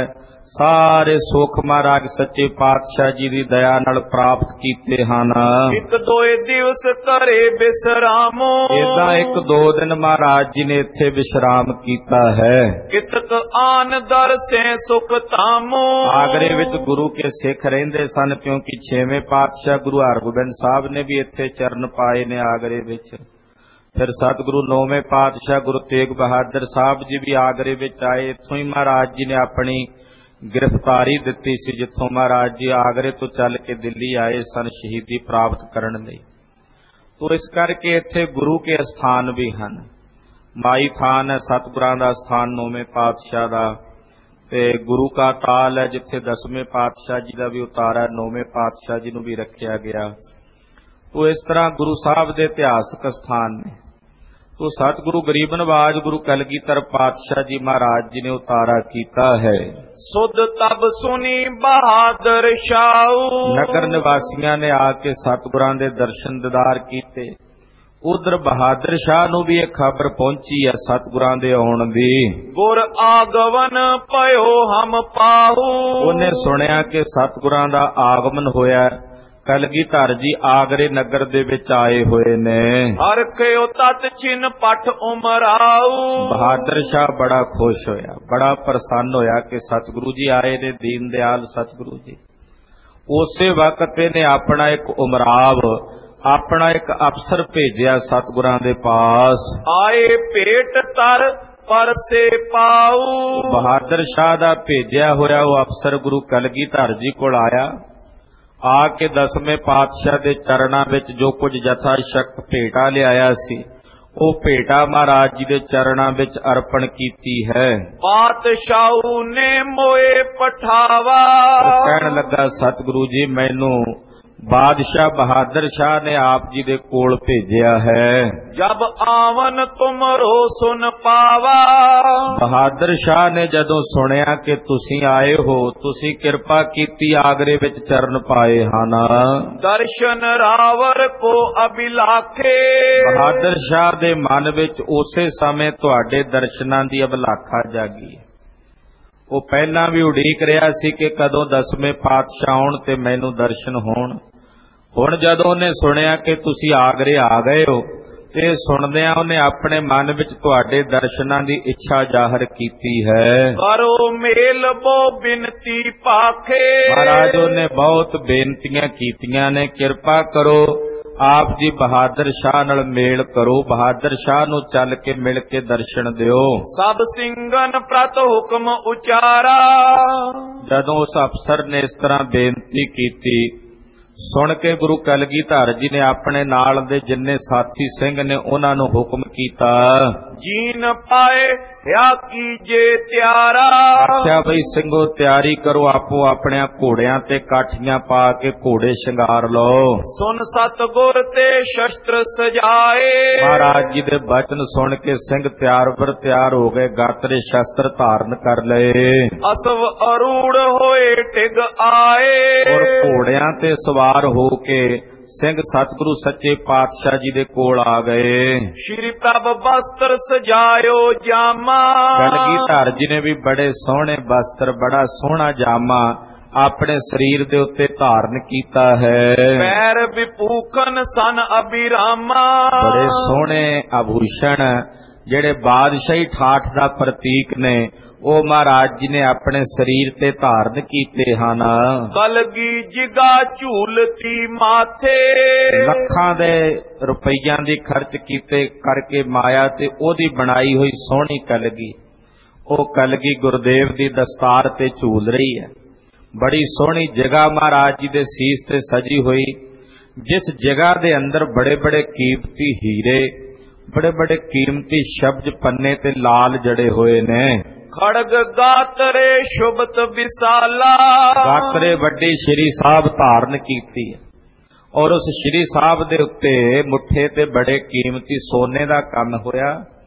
ਸਾਰੇ ਸੁਖ ਮਹਾਰਾਜ ਸੱਚੇ ਪਾਤਸ਼ਾਹ ਜੀ ਦੀ ਦਇਆ ਨਾਲ ਪ੍ਰਾਪਤ ਕੀਤੇ ਹਨ। ਇੱਕ ਦੋਏ ਦਿਵਸ ਘਰੇ ਬਿਸਰਾਮੋ, ਏਦਾਂ ਇੱਕ ਦੋ ਦਿਨ ਮਹਾਰਾਜ ਜੀ ਨੇ ਇੱਥੇ ਵਿਸ਼ਰਾਮ ਕੀਤਾ ਹੈ। ਕਿਤਕ ਆਨ ਦਰਸੇ ਸੁਖ ਧਾਮੋ, ਆਗਰੇ ਵਿੱਚ ਗੁਰੂ ਕੇ ਸਿੱਖ ਰਹਿੰਦੇ ਸਨ, ਕਿਉਂਕਿ ਛੇਵੇਂ ਪਾਤਸ਼ਾਹ ਗੁਰੂ ਹਰਗੋਬਿੰਦ ਸਾਹਿਬ ਨੇ ਵੀ ਇੱਥੇ ਚਰਨ ਪਾਏ ਨੇ ਆਗਰੇ ਵਿੱਚ। ਫਿਰ ਸਤਿਗੁਰੂ ਨੌਵੇਂ ਪਾਤਸ਼ਾਹ ਗੁਰੂ ਤੇਗ ਬਹਾਦਰ ਸਾਹਿਬ ਜੀ ਵੀ ਆਗਰੇ ਵਿੱਚ ਆਏ। ਇੱਥੋਂ ਹੀ ਮਹਾਰਾਜ ਜੀ ਨੇ ਆਪਣੀ ਗ੍ਰਿਫਤਾਰੀ ਦਿੱਤੀ ਸੀ, ਜਿੱਥੋਂ ਮਹਾਰਾਜ ਜੀ ਆਗਰੇ ਤੋਂ ਚੱਲ ਕੇ ਦਿੱਲੀ ਆਏ ਸਨ ਸ਼ਹੀਦੀ ਪ੍ਰਾਪਤ ਕਰਨ ਲਈ। ਤੋ ਇਸ ਕਰਕੇ ਇੱਥੇ ਗੁਰੂ ਕੇ ਅਸਥਾਨ ਵੀ ਹਨ। ਮਾਈ ਥਾਨ ਹੈ ਸਤਿਗੁਰਾਂ ਦਾ ਅਸਥਾਨ ਨੌਵੇਂ ਪਾਤਸ਼ਾਹ ਦਾ, ਤੇ ਗੁਰੂ ਕਾ ਤਾਲ ਹੈ ਜਿੱਥੇ ਦਸਵੇਂ ਪਾਤਸ਼ਾਹ ਜੀ ਦਾ ਵੀ ਉਤਾਰਾ, ਨੌਵੇਂ ਪਾਤਸ਼ਾਹ ਜੀ ਨੂੰ ਵੀ ਰੱਖਿਆ ਗਿਆ। ਤੋ ਇਸ ਤਰ੍ਹਾਂ ਗੁਰੂ ਸਾਹਿਬ ਦੇ ਇਤਿਹਾਸਕ ਸਥਾਨ ਨੇ। ਤੋ ਸਤਿਗੁਰੂ ਗਰੀਬ ਨਵਾਜ ਗੁਰੂ ਕਲਗੀਧਰ ਪਾਤਸ਼ਾਹ ਜੀ ਮਹਾਰਾਜ ਜੀ ਨੇ ਉਤਾਰਾ ਕੀਤਾ ਹੈ। ਸੁਧ ਤਬ ਸੁਨੀ ਬਹਾਦਰ ਸ਼ਾਹੂ, ਨਗਰ ਨਿਵਾਸੀਆਂ ਨੇ ਆ ਕੇ ਸਤਿਗੁਰਾਂ ਦੇ ਦਰਸ਼ਨ ਦੀਦਾਰ ਕੀਤੇ। ਉਧਰ ਬਹਾਦਰ ਸ਼ਾਹ ਨੂੰ ਵੀ ਇਹ ਖਬਰ ਪਹੁੰਚੀ ਹੈ ਸਤਿਗੁਰਾਂ ਦੇ ਆਉਣ ਦੀ। ਗੁਰ ਆਗਮਨ ਪਇਓ ਹਮ ਪਾਹੂ, ਉਹਨੇ ਸੁਣਿਆ ਕਿ ਸਤਿਗੁਰਾਂ ਦਾ ਆਗਮਨ ਹੋਇਆ। ਕਲਗੀਧਰ ਜੀ ਆਗਰੇ ਨਗਰ ਦੇ ਵਿੱਚ ਆਏ ਹੋਏ ਨੇ। ਹਰਖਿਓ ਤਤ ਚਿਨ ਪਟ ਉਮਰਾਉ, ਬਹਾਦਰ ਸ਼ਾਹ ਬੜਾ ਖੁਸ਼ ਹੋਇਆ, ਬੜਾ ਪ੍ਰਸੰਨ ਹੋਇਆ ਕਿ ਸਤਿਗੁਰੂ ਜੀ ਆਏ ਨੇ, ਦੀਨ ਦਿਆਲ ਸਤਿਗੁਰੂ ਜੀ। ਉਸੇ ਵਕਤ ਇਹਨੇ ਆਪਣਾ ਇੱਕ ਉਮਰਾਵ, ਆਪਣਾ ਇੱਕ ਅਫਸਰ ਭੇਜਿਆ ਸਤਿਗੁਰਾਂ ਦੇ ਪਾਸ। ਆਏ ਭੇਟ ਤਰ ਪਰਸੇ ਪਾਉ, ਬਹਾਦਰ ਸ਼ਾਹ ਦਾ ਭੇਜਿਆ ਹੋਇਆ ਉਹ ਅਫਸਰ ਗੁਰੂ ਕਲਗੀਧਰ ਜੀ ਕੋਲ ਆਇਆ। ਆ ਕੇ ਦਸਵੇਂ ਪਾਤਸ਼ਾਹ ਦੇ ਚਰਨਾਂ ਵਿੱਚ ਜੋ ਕੁਝ ਯਥਾ ਸ਼ਕਤ ਭੇਟਾ ਲਿਆਇਆ ਸੀ, ਉਹ ਭੇਟਾ ਮਹਾਰਾਜ ਜੀ ਦੇ ਚਰਨਾਂ ਵਿੱਚ ਅਰਪਣ ਕੀਤੀ ਹੈ। ਪਾਤਸ਼ਾਹੂ ਨੇ ਮੋਏ ਪਠਾਵਾ, ਉਹ ਕਹਿਣ ਲੱਗਾ ਸਤਿਗੁਰੂ ਜੀ ਮੈਨੂੰ ਬਾਦਸ਼ਾਹ ਬਹਾਦਰ ਸ਼ਾਹ ਨੇ ਆਪ ਜੀ ਦੇ ਕੋਲ ਭੇਜਿਆ ਹੈ। ਜਬ ਆਵਨ ਤੁਮਰੋ ਸੁਨ ਪਾਵਾ, ਬਹਾਦਰ ਸ਼ਾਹ ਨੇ ਜਦੋਂ ਸੁਣਿਆ ਕਿ ਤੁਸੀਂ ਆਏ ਹੋ, ਤੁਸੀਂ ਕਿਰਪਾ ਕੀਤੀ ਆਗਰੇ ਵਿੱਚ ਚਰਨ ਪਾਏ ਹਨ। ਦਰਸ਼ਨ ਰਾਵਰ ਕੋ ਅਭਿਲਾਖੇ, ਬਹਾਦਰ ਸ਼ਾਹ ਦੇ ਮਨ ਵਿੱਚ ਉਸੇ ਸਮੇਂ ਤੁਹਾਡੇ ਦਰਸ਼ਨਾਂ ਦੀ ਅਭਿਲਾਖਾ ਜਾਗੀ। ਉਹ ਪਹਿਲਾਂ ਵੀ ਉਡੀਕ ਰਿਹਾ ਸੀ ਕਿ ਕਦੋਂ ਦਸਵੇਂ ਪਾਤਸ਼ਾਹ ਆਉਣ ਤੇ ਮੈਨੂੰ ਦਰਸ਼ਨ ਹੋਣ। ਹੁਣ ਜਦੋਂ ਉਹਨੇ ਸੁਣਿਆ ਕਿ ਤੁਸੀਂ ਆਗਰੇ ਆ ਗਏ ਹੋ, ਤੇ ਸੁਣਦਿਆਂ ਉਹਨੇ ਆਪਣੇ ਮਨ ਵਿੱਚ ਤੁਹਾਡੇ ਦਰਸ਼ਨਾਂ ਦੀ ਇੱਛਾ ਜ਼ਾਹਰ ਕੀਤੀ ਹੈ। ਕਰੋ ਮੇਲ ਬੋ ਬਿਨਤੀ ਪਾਖੇ, ਮਹਾਰਾਜ ਉਹਨੇ ਬਹੁਤ ਬੇਨਤੀਆਂ ਕੀਤੀਆਂ ਨੇ, ਕਿਰਪਾ ਕਰੋ ਆਪ ਜੀ ਬਹਾਦਰ ਸ਼ਾਹ ਨਾਲ ਮੇਲ ਕਰੋ, ਬਹਾਦਰ ਸ਼ਾਹ ਨੂੰ ਚੱਲ ਕੇ ਮਿਲ ਕੇ ਦਰਸ਼ਨ ਦਿਓ। ਸਭ ਸਿੰਘਨ ਪ੍ਰਤ ਹੁਕਮ ਉਚਾਰਾ, ਜਦੋਂ ਉਸ ਅਫਸਰ ਨੇ ਇਸ ਤਰ੍ਹਾਂ ਬੇਨਤੀ ਕੀਤੀ, ਸੁਣ ਕੇ ਗੁਰੂ ਕਲਗੀਧਰ ਜੀ ਨੇ ਆਪਣੇ ਨਾਲ ਦੇ ਜਿੰਨੇ ਸਾਥੀ ਸਿੰਘ ਨੇ ਉਹਨਾਂ ਨੂੰ ਹੁਕਮ ਕੀਤਾ, ਜੀਨ ਪਾਏ ਹਿਆ ਕੀਜੇ ਤਿਆਰਾ, ਆਖਿਆ ਬਈ ਸਿੰਘੋ ਤਿਆਰੀ ਕਰੋ, ਆਪੋ ਆਪਣਿਆਂ ਘੋੜਿਆਂ ਤੇ ਕਾਠੀਆਂ ਪਾ ਕੇ ਘੋੜੇ ਸ਼ਿੰਗਾਰ ਲਓ। ਸੁਨ ਸਤਿਗੁਰ ਤੇ ਸ਼ਸਤਰ ਸਜਾਏ, ਮਹਾਰਾਜ ਜੀ ਦੇ ਬਚਨ ਸੁਣ ਕੇ ਸਿੰਘ ਤਿਆਰ ਬਰ ਤਿਆਰ ਹੋ ਗਏ, ਗਾਤਰੇ ਸ਼ਸਤਰ ਧਾਰਨ ਕਰ ਲਏ। ਅਸਵ ਅਰੂੜ ਹੋਏ ਟਿਗ ਆਏ, ਔਰ ਘੋੜਿਆਂ ਤੇ ਸਵਾਰ ਹੋ ਕੇ ਸਿੰਘ ਸਤਿਗੁਰੂ ਸੱਚੇ ਪਾਤਸ਼ਾਹ ਜੀ ਦੇ ਕੋਲ ਆ ਗਏ। ਸ਼੍ਰੀ ਪ੍ਰਭ ਬਸਤਰ ਸਜਾਇਓ ਜਾਮਾ, ਕਲਗੀਧਰ ਜੀ ਨੇ ਵੀ ਬੜੇ ਸੋਹਣੇ ਬਸਤਰ, ਬੜਾ ਸੋਹਣਾ ਜਾਮਾ ਆਪਣੇ ਸਰੀਰ ਦੇ ਉੱਤੇ ਧਾਰਨ ਕੀਤਾ ਹੈ। ਪੈਰ ਵਿਪੂਖਨ ਸਨ ਅਭਿਰਾਮਾ, ਬੜੇ ਸੋਹਣੇ ਆਭੂਸ਼ਣ ਜਿਹੜੇ ਬਾਦਸ਼ਾਹੀ ਠਾਠ ਦਾ ਪ੍ਰਤੀਕ ਨੇ, ਉਹ ਮਹਾਰਾਜ ਜੀ ਨੇ ਆਪਣੇ ਸਰੀਰ ਤੇ ਧਾਰਨ ਕੀਤੇ ਹਨ। ਕਲਗੀ ਜਿਗਾ ਝੂਲਤੀ ਮਾਥੇ, ਲੱਖਾਂ ਦੇ ਰੁਪਈਆਂ ਦੀ ਖਰਚ ਕੀਤੇ ਕਰਕੇ ਮਾਇਆ ਤੇ ਉਹਦੀ ਬਣਾਈ ਹੋਈ ਸੋਹਣੀ ਕਲਗੀ, ਉਹ ਕਲਗੀ ਗੁਰਦੇਵ ਦੀ ਦਸਤਾਰ ਤੇ ਝੂਲ ਰਹੀ ਹੈ। ਬੜੀ ਸੋਹਣੀ ਜਗ੍ਹਾ ਮਹਾਰਾਜ ਜੀ ਦੇ ਸੀਸ ਤੇ ਸਜੀ ਹੋਈ, ਜਿਸ ਜਗ੍ਹਾ ਦੇ ਅੰਦਰ ਬੜੇ ਬੜੇ ਕੀਮਤੀ ਹੀਰੇ, ਬੜੇ ਬੜੇ ਕੀਮਤੀ ਸ਼ਬਦ ਪੰਨੇ ਤੇ ਲਾਲ ਜੜੇ ਹੋਏ ਨੇ। ਖੜਗ ਗਾਤਰੇ ਸ਼ੁਭਤ ਵਿਸਾਲਾ, ਗਾਤਰੇ ਵੱਡੀ ਸ਼੍ਰੀ ਸਾਹਿਬ ਧਾਰਨ ਕੀਤੀ ਹੈ, ਔਰ ਉਸ ਸ਼੍ਰੀ ਸਾਹਿਬ ਦੇ ਉੱਤੇ ਮੁੱਠੇ ਤੇ ਬੜੇ ਕੀਮਤੀ ਸੋਨੇ ਦਾ ਕੰਮ ਹੋਇਆ।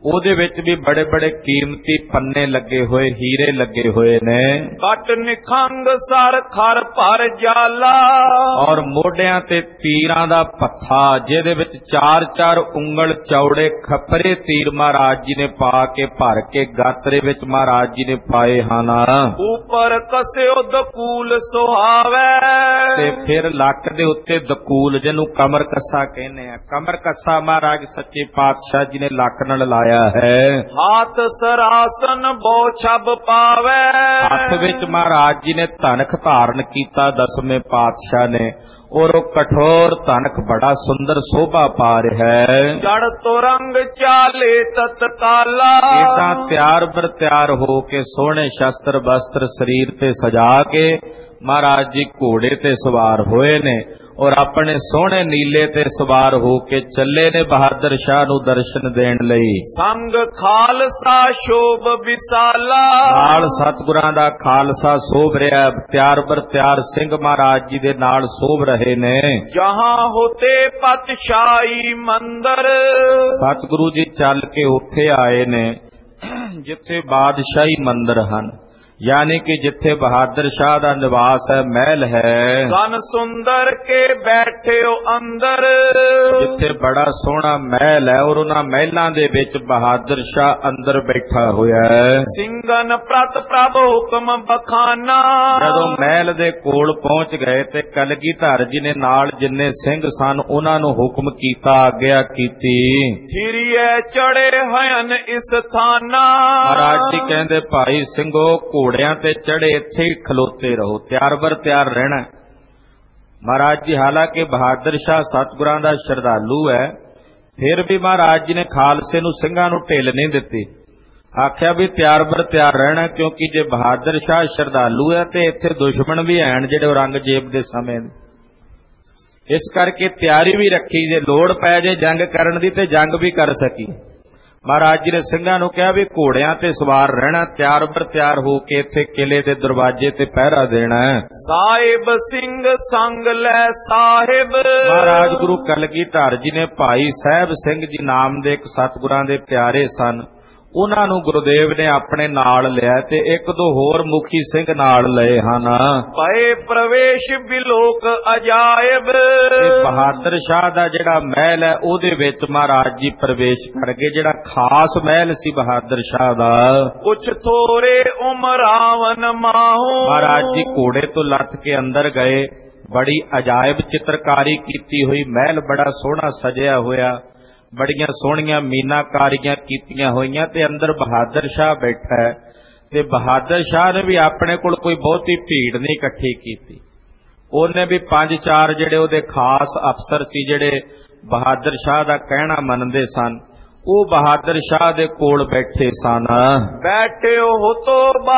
ਉਹਦੇ ਵਿੱਚ ਵੀ ਬੜੇ ਬੜੇ ਕੀਮਤੀ ਪੰਨੇ ਲੱਗੇ ਹੋਏ, ਹੀਰੇ ਲੱਗੇ ਹੋਏ ਨੇ। ਕਟ ਨਿਖੰਗ ਸਰ ਖਰ ਭਰ ਜਾਲਾ, ਔਰ ਮੋਢਿਆਂ ਤੇ ਤੀਰਾਂ ਦਾ ਪੱਥਾ, ਜਿਹਦੇ ਵਿੱਚ ਚਾਰ ਚਾਰ ਉਂਗਲ ਚੌੜੇ ਖੱਪਰੇ ਤੀਰ ਮਹਾਰਾਜ ਜੀ ਨੇ ਪਾ ਕੇ ਭਰ ਕੇ ਗਾਤਰੇ ਵਿੱਚ ਮਹਾਰਾਜ ਜੀ ਨੇ ਪਾਏ ਹਨ। ਉਪਰ ਕਸਿਓ ਦਕੂਲ ਸੁਹਾਵੇ, ਤੇ ਫਿਰ ਲੱਕ ਦੇ ਉੱਤੇ ਦਕੂਲ, ਜਿਹਨੂੰ ਕਮਰ ਕੱਸਾ ਕਹਿੰਦੇ ਆ, ਕਮਰ ਕੱਸਾ ਮਹਾਰਾਜ ਸੱਚੇ ਪਾਤਸ਼ਾਹ ਜੀ ਨੇ ਲੱਕ ਨਾਲ ਲਾਇਆ ਹੈ। ਹਾਥ ਸਰਾਸਨ ਬਹੁ ਛਬ ਪਾਵੇ, ਹੱਥ ਵਿੱਚ ਮਹਾਰਾਜ ਜੀ ਨੇ ਧਨਖ ਧਾਰਨ ਕੀਤਾ ਦਸਵੇਂ ਪਾਤਸ਼ਾਹ ਨੇ, ਔਰ ਉਹ ਕਠੋਰ ਧਨਖ ਬੜਾ ਸੁੰਦਰ ਸ਼ੋਭਾ ਪਾ ਰਿਹਾ ਹੈ। ਜੜ ਤੋ ਰੰਗ ਚਾਲੇ ਤਤਕਾਲਾ, ਇਦਾਂ ਤਿਆਰ ਬਰ ਤਿਆਰ ਹੋ ਕੇ ਸੋਹਣੇ ਸ਼ਸਤਰ ਬਸਤਰ ਸਰੀਰ ਤੇ ਸਜਾ ਕੇ ਮਹਾਰਾਜ ਜੀ ਘੋੜੇ ਤੇ ਸਵਾਰ ਹੋਏ ਨੇ, ਔਰ ਆਪਣੇ ਸੋਹਣੇ ਨੀਲੇ ਤੇ ਸਵਾਰ ਹੋ ਕੇ ਚੱਲੇ ਨੇ ਬਹਾਦਰ ਸ਼ਾਹ ਨੂੰ ਦਰਸ਼ਨ ਦੇਣ ਲਈ। ਸੰਗ ਖਾਲਸਾ ਸ਼ੋਭ ਵਿਸਾਲਾ, ਨਾਲ ਸਤਿਗੁਰਾਂ ਦਾ ਖਾਲਸਾ ਸੋਭ ਰਿਹਾ, ਤਿਆਰ ਬਰ ਤਿਆਰ ਸਿੰਘ ਮਹਾਰਾਜ ਜੀ ਦੇ ਨਾਲ ਸੋਭ ਰਹੇ ਨੇ। ਜਹਾਂ ਹੋਤੇ ਪਤਸ਼ਾਹੀ ਮੰਦਰ, ਸਤਿਗੁਰੂ ਜੀ ਚੱਲ ਕੇ ਉੱਥੇ ਆਏ ਨੇ ਜਿੱਥੇ ਬਾਦਸ਼ਾਹੀ ਮੰਦਰ ਹਨ, यानी कि जिथे बहादुर शाह दा निवास है, महल है। गन सुंदर के बैठे हो अंदर, जिथे बड़ा सोहना महल है और उन्हां महलां दे विच बहादुर शाह अंदर बैठा होया है। सिंगन प्रत प्रभ हुक्म बखाना, जदों महल दे कोल पहुंच गए ते कलगीधर जी ने नाल जिन्ने सिंह सन उन्हां नूं हुक्म कीता, आग्या कीती। थिरिए चढ़े हयन इस थाना, महाराज जी कहंदे भाई सिंघो घोड़ियां ते चढ़े इत्थे ही खलोते रहो, त्यार बर त्यार रहना। महाराज जी हालांकि बहादुर शाह सतगुरां दा श्रद्धालु है, फिर भी महाराज जी ने खालसे नूं ਸਿੰਘਾਂ नूं ढिल नहीं दित्ती, आख्या भी त्यार बर त्यार रहना, क्योंकि जे बहादुर शाह श्रद्धालु है ते इत्थे दुश्मन भी हैं जिहड़े औरंगजेब दे समय दे, इस करके तैयारी भी रखी, जे लोड़ पै जे जंग करन दी ते जंग भी कर सकी। महाराज जी ने ਸਿੰਘਾਂ ਨੂੰ ਕਿਹਾ ਵੀ ਘੋੜਿਆਂ ਤੇ ਸਵਾਰ ਰਹਿਣਾ, ਤਿਆਰ ਬਰ ਤਿਆਰ ਹੋ ਕੇ ਇੱਥੇ ਕਿਲੇ ਦੇ ਦਰਵਾਜ਼ੇ ਤੇ ਪਹਿਰਾ ਦੇਣਾ। ਸਾਹਿਬ ਸਿੰਘ ਸੰਗ ਲੈ ਸਾਹਿਬ, ਮਹਾਰਾਜ ਗੁਰੂ ਕਲਗੀਧਰ ਜੀ ਨੇ ਭਾਈ ਸਾਹਿਬ ਸਿੰਘ ਜੀ ਨਾਮ ਦੇ ਇੱਕ ਸਤਿਗੁਰਾਂ ਦੇ ਪਿਆਰੇ ਸਨ, ਉਹਨਾਂ ਨੂੰ ਗੁਰਦੇਵ ਨੇ ਆਪਣੇ ਨਾਲ ਲਿਆ ਤੇ ਇੱਕ ਦੋ ਹੋਰ ਮੁਖੀ ਸਿੰਘ ਨਾਲ ਲਏ ਹਨ। ਪਏ ਪ੍ਰਵੇਸ਼ ਬਿਲੋਕ ਅਜਾਇਬ, ਤੇ ਬਹਾਦਰ ਸ਼ਾਹ ਦਾ ਜਿਹੜਾ ਮਹਿਲ ਹੈ ਉਹਦੇ ਵਿੱਚ ਮਹਾਰਾਜ ਜੀ ਪ੍ਰਵੇਸ਼ ਕਰ ਗਏ, ਜਿਹੜਾ ਖਾਸ ਮਹਿਲ ਸੀ ਬਹਾਦਰ ਸ਼ਾਹ ਦਾ। ਕੁਛ ਥੋੜੇ ਉਮਰਾਵਨ ਮਾਹੂ, ਮਹਾਰਾਜ ਜੀ ਘੋੜੇ ਤੋਂ ਲੱਥ ਕੇ ਅੰਦਰ ਗਏ, ਬੜੀ ਅਜਾਇਬ ਚਿੱਤਰਕਾਰੀ ਕੀਤੀ ਹੋਈ ਮਹਿਲ, ਬੜਾ ਸੋਹਣਾ ਸਜਿਆ ਹੋਇਆ, ਬੜੀਆਂ ਸੋਹਣੀਆਂ ਮੀਨਾਕਾਰੀਆਂ ਕੀਤੀਆਂ ਹੋਈਆਂ, ਤੇ ਅੰਦਰ ਬਹਾਦਰ ਸ਼ਾਹ ਬੈਠਾ ਹੈ। ਤੇ ਬਹਾਦਰ ਸ਼ਾਹ ਨੇ ਵੀ ਆਪਣੇ ਕੋਲ ਕੋਈ ਬਹੁਤੀ ਭੀੜ ਨਹੀਂ ਇਕੱਠੀ ਕੀਤੀ, ਉਹਨੇ ਵੀ ਪੰਜ ਚਾਰ ਜਿਹੜੇ ਉਹਦੇ ਖਾਸ ਅਫਸਰ ਸੀ ਜਿਹੜੇ ਬਹਾਦਰ ਸ਼ਾਹ ਦਾ ਕਹਿਣਾ ਮੰਨਦੇ ਸਨ, ਉਹ ਬਹਾਦਰ ਸ਼ਾਹ ਦੇ ਕੋਲ ਬੈਠੇ ਸਨ। ਬੈਠੇ ਹੋ ਤੋ